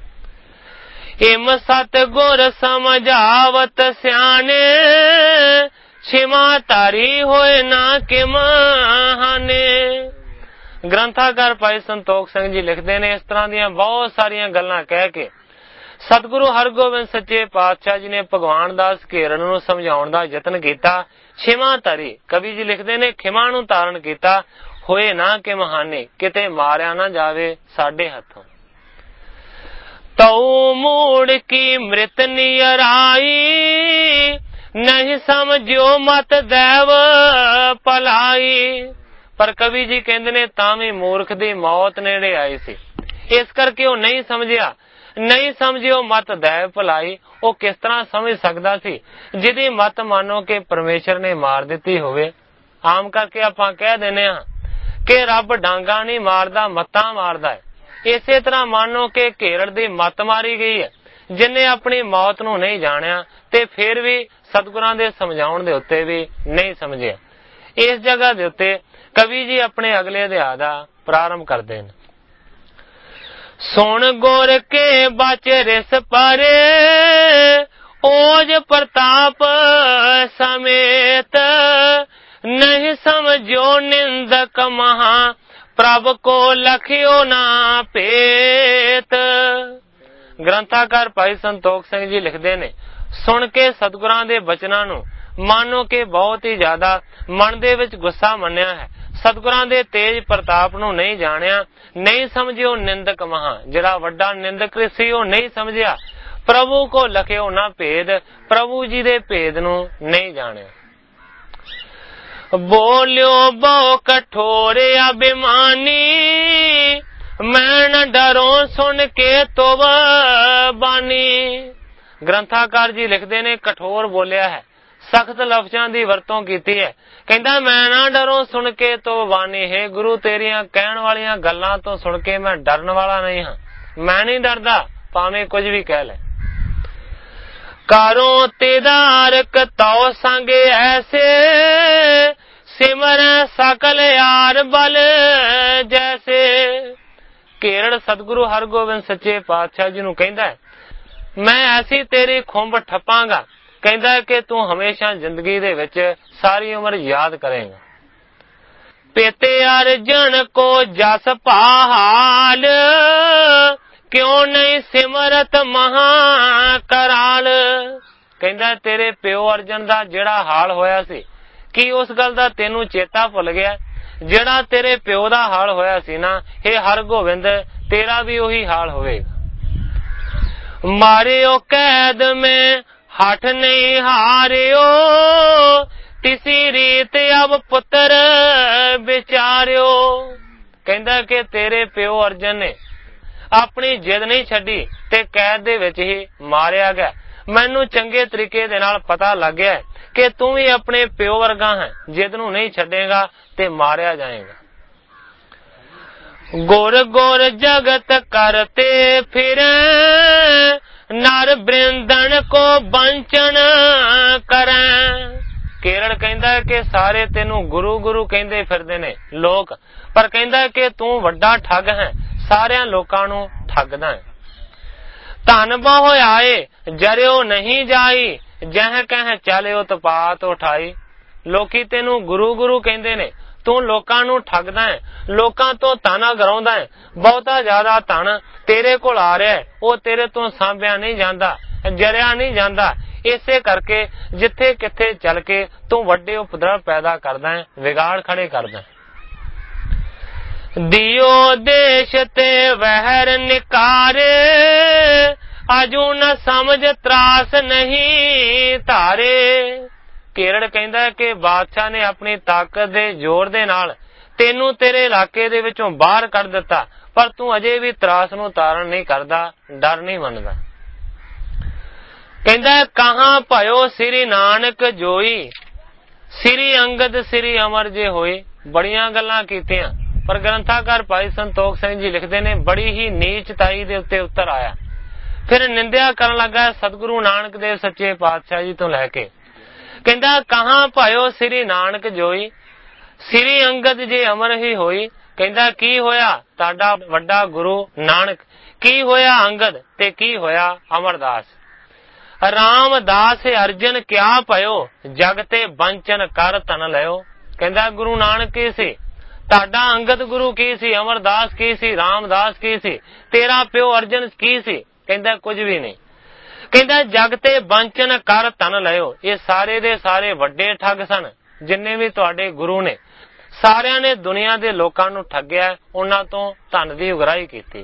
ਇਮ ਸਤਿਗੁਰ ਸਮਝਾਵਤ ਸਿਆਣੇ, ਛਿਮਾ ਧਾਰੀ ਹੋਏ ਨਾ ਕਿਮ ਹਾਨੇ। ਗ੍ਰੰਥਾਕਾਰ ਭਾਈ ਸੰਤੋਖ ਸਿੰਘ ਜੀ ਲਿਖਦੇ ਨੇ, ਇਸ ਤਰ੍ਹਾਂ ਦੀਆਂ ਬਹੁਤ ਸਾਰੀਆਂ ਗੱਲਾਂ ਕਹਿ ਕੇ ਸਤਿਗੁਰੂ ਹਰਗੋਬਿੰਦ ਸੱਚੇ ਪਾਤਸ਼ਾਹ ਜੀ ਨੇ ਭਗਵਾਨ ਦਾਸ ਘੇਰੜ ਨੂੰ ਸਮਝਾਉਣ ਦਾ ਯਤਨ ਕੀਤਾ। ਖਿਮਾ ਧਰੀ, ਕਵੀ ਜੀ ਲਿਖਦੇ ਨੇ ਖਿਮਾ ਨੂੰ ਧਾਰਨ ਕੀਤਾ, ਹੋਏ ਨਾ ਕਿ ਮਹਾਨੇ, ਕਿਤੇ ਮਾਰਿਆ ਨਾ ਜਾਵੇ ਸਾਡੇ ਹੱਥੋਂ। ਤਉ ਮੂੜ ਕੀ ਮ੍ਰਿਤ ਨਿਰਾਈ, ਨਹੀਂ ਸਮਝਿਓ ਮਤ ਦੇਵ ਭਲਾਈ। ਪਰ ਕਵੀ ਜੀ ਕਹਿੰਦੇ ਨੇ ਤਾਂ ਵੀ ਮੂਰਖ ਦੀ ਮੌਤ ਨੇੜੇ ਆਈ ਸੀ, ਇਸ ਕਰਕੇ ਉਹ ਨਹੀਂ ਸਮਝਿਆ। ਨਹੀਂ ਸਮਝਿਓ ਮਤ ਦੇਵ ਭਲਾਈ, ਉਹ ਕਿਸ ਤਰ੍ਹਾਂ ਸਮਝ ਸਕਦਾ ਸੀ ਜਿਹਦੀ ਮਤ ਮੰਨੋ ਕਿ ਪਰਮੇਸ਼ਰ ਨੇ ਮਾਰ ਦਿੱਤੀ ਹੋਵੇ। ਆਮ ਕਰਕੇ ਆਪਾਂ ਕਹਿ ਦਿੰਦੇ ਹਾਂ ਕਿ ਰੱਬ ਡਾਂਗਾ ਨਹੀਂ ਮਾਰਦਾ, ਮੱਤਾਂ ਮਾਰਦਾ ਹੈ। ਇਸੇ ਤਰ੍ਹਾਂ ਮੰਨੋ ਕਿ ਘੇਰੜ ਦੀ ਮੱਤ ਮਾਰੀ ਗਈ ਹੈ, ਜਿਨੇ ਆਪਣੀ ਮੌਤ ਨੂੰ ਨਹੀਂ ਜਾਣਿਆ ਤੇ ਫਿਰ ਵੀ ਸਤਿਗੁਰਾਂ ਦੇ ਸਮਝਾਉਣ ਦੇ ਉੱਤੇ ਵੀ ਨਹੀਂ ਸਮਝਿਆ। ਇਸ ਜਗ੍ਹਾ ਦੇ ਉੱਤੇ ਕਵੀ ਜੀ ਆਪਣੇ ਅਗਲੇ ਅਧਿਆਇ ਦਾ ਪ੍ਰਾਰੰਭ ਕਰਦੇ ਨੇ। ਸੁਣ ਗੁਰ ਕੇ ਬਚ ਰਿਸ ਪਰੇ, ਓਜ ਪ੍ਰਤਾਪ ਸਮੇਤ, ਨਹੀਂ ਸਮਝੋ ਨਿੰਦਕ ਮਹਾ, ਪ੍ਰਭ ਕੋ ਲਖਿਓ ਨਾ ਭੇਤ। ਗ੍ਰੰਥਾਕਾਰ ਭਾਈ ਸੰਤੋਖ ਸਿੰਘ ਜੀ ਲਿਖਦੇ ਨੇ, ਸੁਣ ਕੇ ਸਤਿਗੁਰਾਂ ਦੇ ਬਚਨਾਂ ਨੂੰ ਮਾਨੋ ਕਿ ਬਹੁਤ ਹੀ ਜ਼ਿਆਦਾ ਮਨ ਦੇ ਵਿੱਚ ਗੁੱਸਾ ਮੰਨਿਆ ਹੈ। ਸਤਿਗੁਰਾਂ ਦੇ ਤੇਜ ਪ੍ਰਤਾਪ ਨੂੰ ਨਹੀਂ ਜਾਣਿਆ, ਨਹੀਂ ਸਮਝਿਓ ਨਿੰਦਕ ਮਹਾ, ਜਿਹੜਾ ਵੱਡਾ ਨਿੰਦਕ ਸੀ ਉਹ ਨਹੀਂ ਸਮਝਿਆ। ਪ੍ਰਭੂ ਕੋ ਲਖਿਓ ਨਾ ਭੇਦ, ਪ੍ਰਭੂ ਜੀ ਦੇ ਭੇਦ ਨੂੰ ਨਹੀਂ ਜਾਣਿਆ। ਬੋਲਿਓ ਬਹੁ ਕਠੋਰ ਅਭਿਮਾਨੀ, ਮੈਂ ਨਾ ਡਰੋ ਸੁਣ ਕੇ ਤੋਬ ਬਾਨੀ। ਗ੍ਰੰਥਾਕਾਰ ਜੀ ਲਿਖਦੇ ਨੇ ਕਠੋਰ ਬੋਲਿਆ ਹੈ, ਸਖਤ ਲਫ਼ਜ਼ਾਂ ਦੀ ਵਰਤੋਂ ਕੀਤੀ ਹੈ। ਕਹਿੰਦਾ ਮੈਂ ਨਾ ਡਰੋ ਸੁਣ ਕੇ ਤੋ ਬਾਨੀ, ਹੈ ਗੁਰੂ ਤੇਰੀਆਂ ਕਹਿਣ ਵਾਲੀਆਂ ਗੱਲਾਂ ਤੋਂ ਸੁਣ ਕੇ ਮੈਂ ਡਰਨ ਵਾਲਾ ਨਹੀਂ ਹਾਂ, ਮੈਂ ਨਹੀਂ ਡਰਦਾ ਭਾਵੇਂ ਕੁਝ ਵੀ ਕਹਿ ਲੈ। ਕਾਰੋ ਤੇਦਾਰਕ ਤਉ ਸੰਗ ਐਸੇ, ਸਿਮਰ ਸਕਲ ਯਾਰ ਬਲ ਜੈਸੇ। ਘੇਰੜ ਸਤਿਗੁਰੂ ਹਰਗੋਬਿੰਦ ਸੱਚੇ ਪਾਤਸ਼ਾਹ ਜੀ ਨੂੰ ਕਹਿੰਦਾ ਹੈ, ਮੈਂ ਐਸੀ ਤੇਰੀ ਖੁੰਬ ਠੱਪਾਂਗਾ, ਕਹਿੰਦਾ ਕਿ ਤੂੰ ਹਮੇਸ਼ਾ ਜ਼ਿੰਦਗੀ ਦੇ ਵਿੱਚ ਸਾਰੀ ਉਮਰ ਯਾਦ ਕਰੇਗਾ। ਪੇਤੇ ਅਰਜਨ ਕੋ ਜਸ ਪਹਾਲ, ਕਿਉਂ ਨਹੀਂ ਸਿਮਰਤ ਮਹਾ ਕਰਾਲ। ਕਹਿੰਦਾ ਤੇਰੇ ਪਿਓ ਅਰਜਨ ਦਾ ਜਿਹੜਾ ਹਾਲ ਹੋਇਆ ਸੀ, ਕੀ ਉਸ ਗੱਲ ਦਾ ਤੈਨੂੰ ਚੇਤਾ ਭੁੱਲ ਗਿਆ? ਜਿਹੜਾ ਤੇਰੇ ਪਿਓ ਦਾ ਹਾਲ ਹੋਇਆ ਸੀ ਨਾ, ਇਹ ਹਰਗੋਬਿੰਦ ਤੇਰਾ ਵੀ ਉਹੀ ਹਾਲ ਹੋਵੇਗਾ। ਮਾਰਿਓ ਕੈਦ में हठ नहीं हारियो, तिसी रीत अब पुत्र विचारियो। ਕਹਿੰਦਾ ਕਿ ਤੇਰੇ ਪਿਓ ਅਰਜਨ ਨੇ ਆਪਣੀ ਜਿੱਦ ਨਹੀਂ ਛੱਡੀ ਤੇ ਕੈਦ ਦੇ ਵਿੱਚ ਹੀ ਮਾਰਿਆ ਗਿਆ। ਮੈਨੂੰ ਚੰਗੇ ਤਰੀਕੇ ਦੇ ਨਾਲ ਪਤਾ ਲੱਗ ਗਿਆ ਕਿ ਤੂੰ ਵੀ ਆਪਣੇ ਪਿਓ ਵਰਗਾ ਹੈ, ਜਿੱਦ ਨੂੰ ਨਹੀਂ ਛੱਡੇਗਾ ਤੇ ਮਾਰਿਆ ਜਾਏਗਾ। ਗੁਰ ਗੁਰ ਜਗਤ ਕਰਤੇ ਫਿਰੇ, ਨਰ ਬ੍ਰਿੰਦਨ ਕੋ ਬੰਚਨ ਕਰੇ। ਘੇਰੜ ਕਹਿੰਦਾ ਕਿ ਸਾਰੇ ਤੈਨੂੰ ਗੁਰੂ ਗੁਰੂ ਕਹਿੰਦੇ ਫਿਰਦੇ ਨੇ ਲੋਕ, ਪਰ ਕਹਿੰਦਾ ਕਿ ਤੂੰ ਵੱਡਾ ਠੱਗ ਹੈ, ਸਾਰਿਆਂ ਲੋਕਾਂ ਨੂੰ ਠੱਗਦਾ ਹੈ। ਧਨ ਬਹੁ ਆਏ ਜਰਿਓ ਨਹੀਂ ਜਾਈ, ਜਹ ਕਹਿ ਚਲਿਓ ਤਪਾਤ ਉਠਾਈ। ਲੋਕੀ ਤੈਨੂੰ ਗੁਰੂ ਗੁਰੂ ਕਹਿੰਦੇ ਨੇ, ਤੂੰ ਲੋਕਾਂ ਨੂੰ ਠੱਗਦਾ ਹੈ, ਲੋਕਾਂ ਤੋਂ ਤਾਨਾ ਗਰਾਉਂਦਾ ਹੈ। ਬਹੁਤਾ ਜ਼ਿਆਦਾ ਧਨ ਤੇਰੇ ਕੋਲ ਆ ਰਿਹਾ ਹੈ, ਉਹ ਤੇਰੇ ਤੋਂ ਸਾਂਭਿਆ ਨਹੀਂ ਜਾਂਦਾ, ਜਰਿਆ ਨਹੀਂ ਜਾਂਦਾ। ਇਸੇ ਕਰਕੇ ਜਿੱਥੇ ਕਿੱਥੇ ਚੱਲ ਕੇ ਤੂੰ ਵੱਡੇ ਉਪਦਰਵ ਪੈਦਾ ਕਰਦਾ ਹੈ, ਵਿਗਾੜ ਖੜੇ ਕਰਦਾ ਹੈ। ਦਿਓ ਦੇਸ਼ ਤੇ ਵਹਿਰ ਨਿਕਾਰੇ, ਅਜੂ ਨ ਸਮਝ ਤਰਾਸ ਨਹੀਂ ਧਾਰੇ। ਘੇਰੜ ਕਹਿੰਦਾ ਕਿ ਬਾਦਸ਼ਾਹ ਨੇ ਆਪਣੀ ਤਾਕਤ ਦੇ ਜ਼ੋਰ ਦੇ ਨਾਲ ਤੈਨੂੰ ਤੇਰੇ ਇਲਾਕੇ ਦੇ ਵਿੱਚੋਂ ਬਾਹਰ ਕੱਢ ਦਿੱਤਾ, ਪਰ ਤੂੰ ਅਜੇ ਵੀ ਤਰਾਸ ਨੂੰ ਤਾਰਨ ਨਹੀਂ ਕਰਦਾ, ਡਰ ਨਹੀਂ ਮੰਨਦਾ। ਕਹਿੰਦਾ ਕਹਾਂ ਭਇਓ ਸ੍ਰੀ ਨਾਨਕ ਜੋਈ, ਸ੍ਰੀ ਅੰਗਦ ਸ੍ਰੀ ਅਮਰ ਜੇ ਹੋਏ। ਬੜੀਆਂ ਗੱਲਾਂ ਕੀਤੀਆਂ, ਪਰ ਗ੍ਰੰਥਾਕਾਰ ਭਾਈ ਸੰਤੋਖ ਸਿੰਘ ਜੀ ਲਿਖਦੇ ਨੇ ਬੜੀ ਹੀ ਨੀਚਤਾਈ ਦੇ ਉੱਤੇ ਉਤਰ ਆਇਆ। ਫਿਰ ਨਿੰਦਿਆ ਕਰਨ ਲੱਗਾ ਸਤਿਗੁਰੂ ਨਾਨਕ ਦੇਵ ਸੱਚੇ ਪਾਤਸ਼ਾਹ ਜੀ ਤੋਂ ਲੈ ਕੇ। ਕਹਿੰਦਾ ਕਹਾਂ ਭਾਇਓ ਸ੍ਰੀ ਨਾਨਕ ਜੋਈ, ਸ੍ਰੀ ਅੰਗਦ ਜੇ ਅਮਰ ਹੀ ਹੋਈ। ਕਹਿੰਦਾ ਕੀ ਹੋਇਆ ਤੁਹਾਡਾ ਵੱਡਾ ਗੁਰੂ ਨਾਨਕ, ਕੀ ਹੋਇਆ ਅੰਗਦ ਤੇ ਕੀ ਹੋਇਆ ਅਮਰਦਾਸ। ਰਾਮਦਾਸ ਅਰਜਨ ਕਿਆ ਭਇਓ, ਜਗ ਤੇ ਬੰਚਨ ਕਰ ਤਨ ਲਿਓ। ਕਹਿੰਦਾ ਗੁਰੂ ਨਾਨਕ ਕੀ ਸੀ, ਤੁਹਾਡਾ ਅੰਗਦ ਗੁਰੂ ਕੀ ਸੀ, ਅਮਰਦਾਸ ਕੀ ਸੀ, ਰਾਮਦਾਸ ਕੀ ਸੀ, ਤੇਰਾ ਪਿਓ ਅਰਜਨ ਕੀ ਸੀ। ਕਹਿੰਦਾ ਕੁਝ ਵੀ ਨਹੀਂ। ਕਹਿੰਦਾ ਜਗ ਤੇ ਬੰਚਨ ਕਰ ਤਨ ਲਿਓ। ਇਹ ਸਾਰੇ ਦੇ ਸਾਰੇ ਵੱਡੇ ਠੱਗ ਸਨ, ਜਿੰਨੇ ਵੀ ਤੁਹਾਡੇ ਗੁਰੂ ਨੇ, ਸਾਰਿਆਂ ਨੇ ਦੁਨੀਆ ਦੇ ਲੋਕਾਂ ਨੂੰ ਠੱਗਿਆ, ਉਹਨਾਂ ਤੋਂ ਧਨ ਦੀ ਉਗਰਾਹੀ ਕੀਤੀ।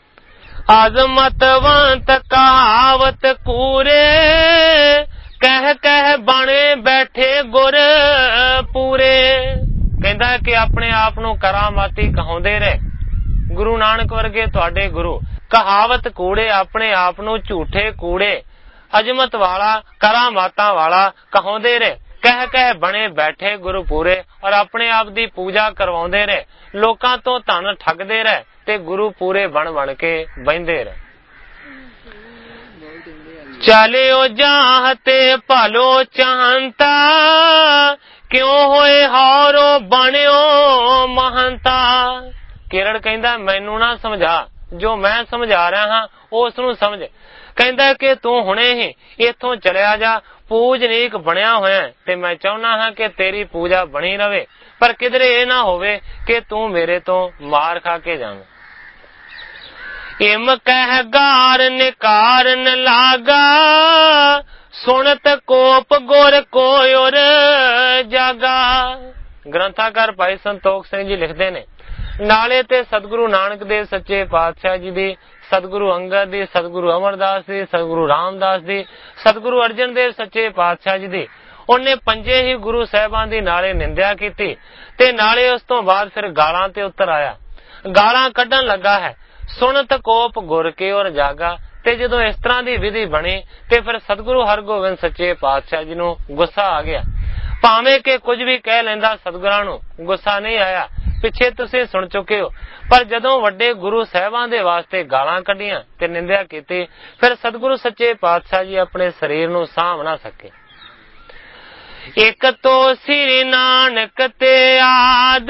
ਅਜ਼ਮਤਵੰਤ ਕਹਾਵਤ ਕੂਰੇ, ਕਹਿ ਕਹਿ ਬਣੇ ਬੈਠੇ ਗੁਰ ਪੂਰੇ। ਕਹਿੰਦਾ ਕਿ ਆਪਣੇ ਆਪ ਨੂੰ ਕਰਾਮਾਤੀ ਕਹਾਉਂਦੇ ਰਹੇ। ਗੁਰੂ ਨਾਨਕ ਵਰਗੇ ਤੁਹਾਡੇ ਗੁਰੂ ਕਹਾਵਤ ਕੂੜੇ, ਆਪਣੇ ਆਪ ਨੂੰ ਝੂਠੇ ਕੂੜੇ, ਅਜ਼ਮਤ ਵਾਲਾ, ਕਰਾਮਾਤਾਂ ਵਾਲਾ ਕਹਾਉਂਦੇ ਰਹੇ। ਕਹਿ ਕਹਿ ਬਣੇ ਬੈਠੇ ਗੁਰੂ ਪੂਰੇ, ਔਰ ਆਪਣੇ ਆਪ ਦੀ ਪੂਜਾ ਕਰਵਾਉਂਦੇ ਰਹੇ, ਲੋਕਾਂ ਤੋਂ ਧਨ ਠੱਗਦੇ ਰਹੇ ਤੇ ਗੁਰੂ ਪੂਰੇ ਬਣ ਬਣ ਕੇ ਬਹਿੰਦੇ ਰਹੇ। ਚਲਿਓ ਜਾਹ ਤੇ ਭਲੋ ਚਾਹੰਤਾ, ਕਿਉਂ ਹੋਏ ਹਾਰੋ ਬਣਿਓ ਮਹੰਤਾ। ਕਿਰੜ ਕਹਿੰਦਾ ਮੈਨੂੰ ਨਾ ਸਮਝਾ, ਜੋ ਮੈਂ ਸਮਝਾ ਰਿਹਾ ਹਾਂ ਉਸ ਨੂੰ ਸਮਝ। ਕਹਿੰਦਾ ਕਿ ਤੂੰ ਹੁਣੇ ਹੀ ਇੱਥੋਂ ਚਲਿਆ ਜਾ, ਪੂਜਨੀਕ ਬਣਿਆ ਹੋਇਆ ਤੇ ਮੈਂ ਚਾਹੁੰਦਾ ਹਾਂ ਕਿ ਤੇਰੀ ਪੂਜਾ ਬਣੀ ਰਵੇ, ਪਰ ਕਿਧਰੇ ਇਹ ਨਾ ਹੋਵੇ ਕਿ ਤੂੰ ਮੇਰੇ ਤੋਂ ਮਾਰ ਖਾ ਕੇ ਜਾਵੇਂ। ਇਮ ਕਹਿ ਗਾਰ ਨਿਕਾਰਨ ਲਾਗਾ, ਸੁਣਤ ਕੋਪ ਗੁਰ ਕੋਇਰ ਜਾਗਾ। ਗ੍ਰੰਥਾਕਾਰ ਭਾਈ ਸੰਤੋਖ ਸਿੰਘ ਜੀ ਲਿਖਦੇ ਨੇ ਨਾਲੇ ਤੇ ਸਤਿਗੁਰੂ ਨਾਨਕ ਦੇਵ ਸੱਚੇ ਪਾਤਸ਼ਾਹ ਜੀ ਦੀ, ਸਤਿਗੁਰੂ ਅੰਗਦ ਦੀ, ਸਤਿਗੁਰੂ ਅਮਰਦਾਸ ਦੀ, ਸਤਿਗੁਰੂ ਰਾਮਦਾਸ ਦੀ, ਸਤਿਗੁਰੂ ਅਰਜਨ ਦੇਵ ਸੱਚੇ ਪਾਤਸ਼ਾਹ ਜੀ ਦੀ, ਉਹਨੇ ਪੰਜੇ ਹੀ ਗੁਰੂ ਸਾਹਿਬਾਨ ਦੀ ਨਾਲੇ ਨਿੰਦਿਆ ਕੀਤੀ ਤੇ ਨਾਲੇ ਉਸ ਤੋਂ ਬਾਅਦ ਫਿਰ ਗਾਲਾਂ ਤੇ ਉਤਰ ਆਇਆ, ਗਾਲਾਂ ਕੱਢਣ ਲੱਗਾ ਹੈ। ਸੁਣਤ ਕੋਪ ਗੁਰ ਕੇ ਔਰ ਜਾਗਾ। ਤੇ ਜਦੋਂ ਇਸ ਤਰ੍ਹਾਂ ਦੀ ਵਿਧੀ ਬਣੀ ਤੇ ਫਿਰ ਸਤਿਗੁਰੂ ਹਰਗੋਬਿੰਦ ਸੱਚੇ ਪਾਤਸ਼ਾਹ ਜੀ ਨੂੰ ਗੁੱਸਾ ਆ ਗਿਆ। ਭਾਵੇਂ ਕਿ ਕੁਝ ਵੀ ਕਹਿ ਲੈਂਦਾ, ਸਤਿਗੁਰਾਂ ਨੂੰ ਗੁੱਸਾ ਨਹੀਂ ਆਇਆ। ਪਿੱਛੇ ਤੁਸੀਂ ਸੁਣ ਚੁੱਕੇ ਹੋ, ਪਰ ਜਦੋਂ ਵੱਡੇ ਗੁਰੂ ਸਾਹਿਬਾਨ ਦੇ ਵਾਸਤੇ ਗਾਲਾਂ ਕੱਢੀਆਂ ਤੇ ਨਿੰਦਿਆ ਕੀਤੀ, ਫਿਰ ਸਤਿਗੁਰੂ ਸੱਚੇ ਪਾਤਸ਼ਾਹ ਜੀ ਆਪਣੇ ਸਰੀਰ ਨੂੰ ਸਾਂਭ ਨਾ ਸਕੇ। ਇੱਕ ਤੋਂ ਸ੍ਰੀ ਨਾਨਕ ਤੇ ਆਦ,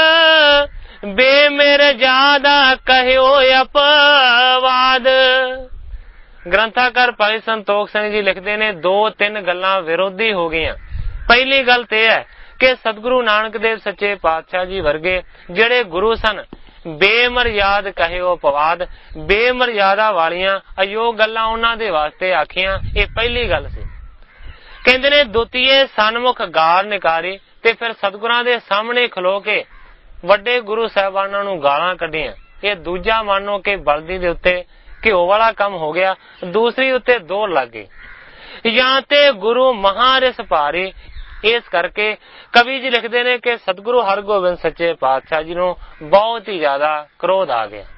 ਬੇਮਿਰਜ਼ਾਦਾ ਕਹਿਓ ਅਪਵਾਦ। ਗ੍ਰੰਥਾਕਾਰ ਭਾਈ ਸੰਤੋਖ ਸਿੰਘ ਜੀ ਲਿਖਦੇ ਨੇ ਦੋ ਤਿੰਨ ਗੱਲਾਂ ਵਿਰੋਧੀ ਹੋ ਗਈਆਂ। ਪਹਿਲੀ ਗੱਲ ਤੇ ਹੈ ਕਿ ਸਤਿਗੁਰੂ ਨਾਨਕ ਦੇਵ ਸੱਚੇ ਪਾਤਸ਼ਾਹ ਜੀ ਵਰਗੇ ਜਿਹੜੇ ਗੁਰੂ ਸਨ, ਬੇਮਰਯਾਦ ਕਹਿਓ ਅਪਵਾਦ, ਬੇਮਰਯਾਦਾ ਵਾਲੀਆਂ ਅਯੋਗ ਗੱਲਾਂ ਉਹਨਾਂ ਦੇ ਵਾਸਤੇ ਆਖੀਆਂ। ਇਹ ਪਹਿਲੀ ਗੱਲ ਸੀ। ਕਹਿੰਦੇ ਨੇ ਦੁਤੀਏ ਸਨਮੁਖ ਗਾਰ ਨਿਕਾਰੀ, ਤੇ ਫਿਰ ਸਤਿਗੁਰਾਂ ਦੇ ਸਾਹਮਣੇ ਖਲੋ ਕੇ ਵੱਡੇ ਗੁਰੂ ਸਾਹਿਬਾਨਾਂ ਨੂੰ ਗਾਲਾਂ ਕੱਢੀਆਂ। ਇਹ ਦੂਜਾ ਮੰਨੋ ਕਿ ਬਲਦੀ ਦੇ ਉੱਤੇ ਘਿਓ ਵਾਲਾ ਕੰਮ ਹੋ ਗਿਆ, ਦੂਸਰੀ ਉੱਤੇ ਦੋਰ ਲੱਗ ਗਈ। ਜਾਂ ਤੇ ਗੁਰੂ ਮਹਾਰਿਸ ਭਾਰੀ। ਇਸ ਕਰਕੇ ਕਵੀ ਜੀ ਲਿਖਦੇ ਨੇ ਕਿ ਸਤਿਗੁਰੂ ਹਰਗੋਬਿੰਦ ਸੱਚੇ ਪਾਤਸ਼ਾਹ ਜੀ ਨੂੰ ਬਹੁਤ ਹੀ ਜ਼ਿਆਦਾ ਕ੍ਰੋਧ ਆ ਗਿਆ।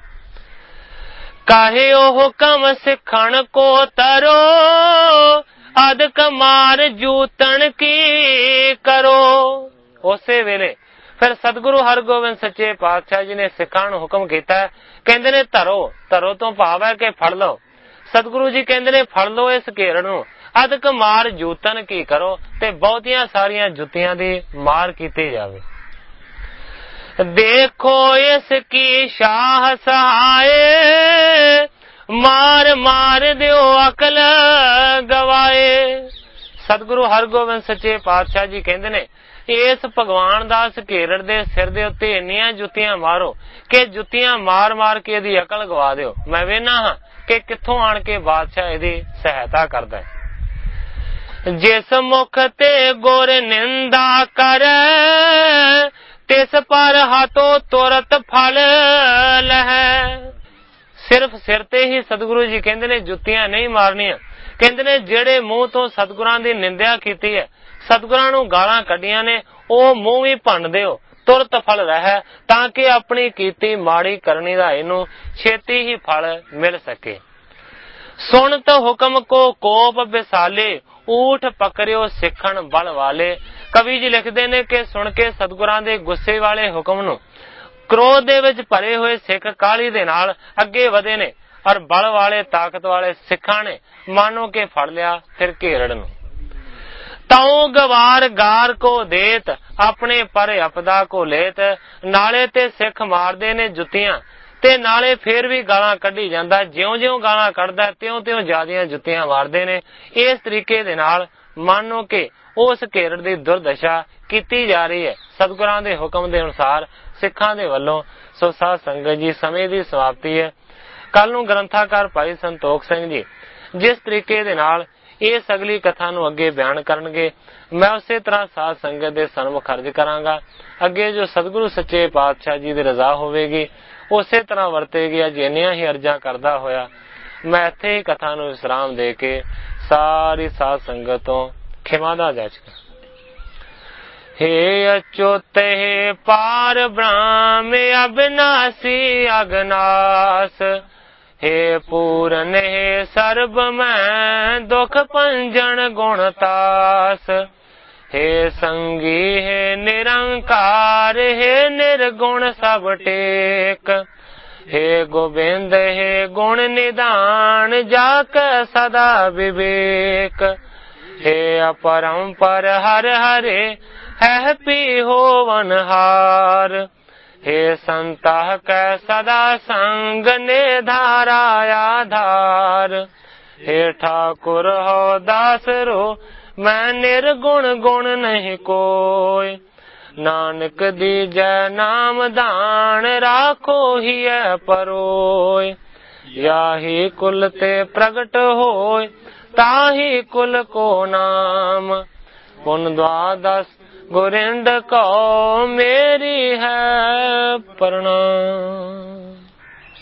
ਕਾਹੇ ਉਹ ਹੁਕਮ ਸਿੱਖਣ ਕੋ ਤਰੋ, ਅਦਕ ਮਾਰ ਜੂਤਣ ਕੀ ਕਰੋ। ਉਸੇ ਵੇਲੇ ਫਿਰ ਸਤਿਗੁਰੂ ਹਰਗੋਬਿੰਦ ਸੱਚੇ ਪਾਤਸ਼ਾਹ ਜੀ ਨੇ ਸਿੱਖਾਂ ਨੂੰ ਹੁਕਮ ਕੀਤਾ। ਕਹਿੰਦੇ ਨੇ ਧਰੋ, ਧਰੋ ਤੋਂ ਭਾਵ ਹੈ ਕਿ ਫੜ ਲਓ। ਸਤਿਗੁਰੂ ਜੀ ਕਹਿੰਦੇ ਨੇ ਫੜ ਲਓ ਇਸ ਘੇਰੜ ਨੂੰ, ਅਦਕ ਮਾਰ ਜੂਤਨ ਕੀ ਕਰੋ, ਤੇ ਬਹੁਤੀਆਂ ਸਾਰੀਆਂ ਜੁੱਤੀਆਂ ਦੀ ਮਾਰ ਕੀਤੀ ਜਾਵੇ। ਦੇਖੋ ਇਸ ਕੀ ਸ਼ਾਹ ਸਹਾਏ, ਮਾਰ ਮਾਰ ਦਿਓ ਅਕਲ ਗਵਾਏ। ਸਤਿਗੁਰੂ ਹਰਗੋਬਿੰਦ ਸੱਚੇ ਪਾਤਸ਼ਾਹ ਜੀ ਕਹਿੰਦੇ ਨੇ ਇਸ ਭਗਵਾਨ ਦਾਸ ਘੇਰੜ ਦੇ ਸਿਰ ਦੇ ਉੱਤੇ ਇੰਨੀਆਂ ਜੁੱਤੀਆਂ ਮਾਰੋ ਕਿ ਜੁੱਤੀਆਂ ਮਾਰ ਮਾਰ ਕੇ ਇਹਦੀ ਅਕਲ ਗਵਾ ਦਿਓ। ਮੈਂ ਵੇਖਣਾ ਹਾਂ ਕਿ ਕਿੱਥੋਂ ਆਣ ਕੇ ਬਾਦਸ਼ਾਹ ਇਹਦੀ ਸਹਾਇਤਾ ਕਰਦਾ ਹੈ। ਜਿਸ ਮੁਖ ਤੇ ਗੁਰ ਨਿੰਦਾ ਕਰੈ, ਤਿਸ ਪਰ ਹੱਥੋਂ ਤੁਰਤ ਫਲ ਲਹੈ। ਸਿਰਫ ਸਿਰ ਤੇ ਹੀ ਸਤਿਗੁਰੂ ਜੀ ਕਹਿੰਦੇ ਨੇ ਜੁੱਤੀਆਂ ਨਹੀਂ ਮਾਰਨੀਆਂ। ਕਹਿੰਦੇ ਨੇ ਜਿਹੜੇ ਮੂੰਹ ਤੋਂ ਸਤਿਗੁਰਾਂ ਦੀ ਨਿੰਦਿਆ ਕੀਤੀ ਹੈ, ਸਤਿਗੁਰਾਂ ਨੂੰ ਗਾਲਾਂ ਕੱਢੀਆਂ ਨੇ, ਉਹ ਮੂੰਹ ਵੀ ਭੰਨ ਦਿਓ, ਤੁਰਤ ਫਲ ਰਹਿ, ਤਾਂ ਕਿ ਆਪਣੀ ਕੀਤੀ ਮਾੜੀ ਕਰਨੀ ਦਾ ਇਹਨੂੰ ਛੇਤੀ ਹੀ ਫਲ ਮਿਲ ਸਕੇ। ਸੁਣਤ ਹੁਕਮ ਕੋ ਕੋਪ ਵਿਸਾਲੇ, ਊਠ ਪਕੜਿਓ ਸਿੱਖਣ ਬਲ ਵਾਲੇ। ਕਵੀ ਜੀ ਲਿਖਦੇ ਨੇ ਕਿ ਸੁਣ ਕੇ ਸਤਿਗੁਰਾਂ ਦੇ ਗੁੱਸੇ ਵਾਲੇ ਹੁਕਮ ਨੂੰ ਕ੍ਰੋਧ ਦੇ ਵਿੱਚ ਭਰੇ ਹੋਏ ਸਿੱਖ ਕਾਹਲੀ ਦੇ ਨਾਲ ਅੱਗੇ ਵਧੇ ਨੇ ਔਰ ਬਲ ਵਾਲੇ ਤਾਕਤ ਵਾਲੇ ਸਿੱਖਾਂ ਨੇ ਮਾਨੋ ਕੇ ਫੜ ਲਿਆ ਫਿਰ ਘੇਰੜ ਨੂੰ। ਤਾਉ ਗਵਾਰ ਗਾਰ ਕੋ ਦੇਤ ਆਪਣੇ ਪਰ ਅਪਦਾ ਕੋ ਲੇਤ। ਨਾਲੇ ਤੇ ਸਿੱਖ ਮਾਰਦੇ ਨੇ ਜੁੱਤੀਆਂ ਤੇ ਨਾਲੇ ਫੇਰ ਵੀ ਗਾਲਾਂ ਕੱਢੀ ਜਾਂਦਾ। ਜਿਉਂ ਜਿਉਂ ਗਾਲਾਂ ਕੱਢਦਾ ਤਿਉਂ ਤਿਉਂ ਜ਼ਿਆਦੀਆਂ ਜੁੱਤੀਆਂ ਮਾਰਦੇ ਨੇ। ਇਸ ਤਰੀਕੇ ਦੇ ਨਾਲ ਮਾਨੋ ਕਿ ਉਸ ਘੇਰੜ ਦੀ ਦੁਰਦਸ਼ਾ ਕੀਤੀ ਜਾ ਰਹੀ ਹੈ ਸਤਿਗੁਰਾਂ ਦੇ ਹੁਕਮ ਦੇ ਅਨੁਸਾਰ ਸਿੱਖਾਂ ਦੇ ਵੱਲੋਂ। ਸੋ ਸਾਧ ਸੰਗਤ ਜੀ, ਸਮੇਂ ਦੀ ਸਮਾਪਤੀ ਹੈ। ਕੱਲ ਨੂੰ ਗ੍ਰੰਥਾਕਾਰ ਭਾਈ ਸੰਤੋਖ ਸਿੰਘ ਜੀ ਜਿਸ ਤਰੀਕੇ ਦੇ ਨਾਲ ਇਸ ਅਗਲੀ ਕਥਾ ਨੂੰ ਅੱਗੇ ਬਿਆਨ ਕਰਨਗੇ, ਮੈਂ ਉਸੇ ਤਰ੍ਹਾਂ ਸਾਧ ਸੰਗਤ ਦੇ ਸਨਮੁਖ ਅਰਜ਼ ਕਰਾਂਗਾ। ਅੱਗੇ ਜੋ ਸਤਿਗੁਰੂ ਸੱਚੇ ਪਾਤਸ਼ਾਹ ਜੀ ਦੀ ਰਜ਼ਾ ਹੋਵੇਗੀ ਉਸੇ ਤਰ੍ਹਾਂ ਵਰਤੇਗੀ। ਅੱਜ ਇੰਨੀਆਂ ਹੀ ਅਰਜ਼ਾਂ ਕਰਦਾ ਹੋਇਆ ਮੈਂ ਇੱਥੇ ਹੀ ਕਥਾ ਨੂੰ ਵਿਸਰਾਮ ਦੇ ਕੇ ਸਾਰੀ ਸਾਧ ਸੰਗਤ ਤੋਂ ਖਿਮਾ ਦਾ ਜਾਚਕ। हे अच्युत हे पार ब्रह्म अविनाशी अगनास। हे पूरन हे सर्ब मैं दुख पंजन गुणतास। हे संगी हे निरंकार हे निर्गुण सब टेक। हे गोविंद हे गुण निदान जाक सदा विवेक। हे अपरंपर हर हरे है पी होवन हार। हे संता कै सदा संग ने धारा आधार। हे ठाकुर हो दास रो मैं निर्गुण गुण नहीं कोय। नानक दीजै नाम दान राखो ही परोय। याही कुल ते प्रगट होय ताही कुल को नाम। पुन द्वादश गुरिंद को मेरी है प्रणाम।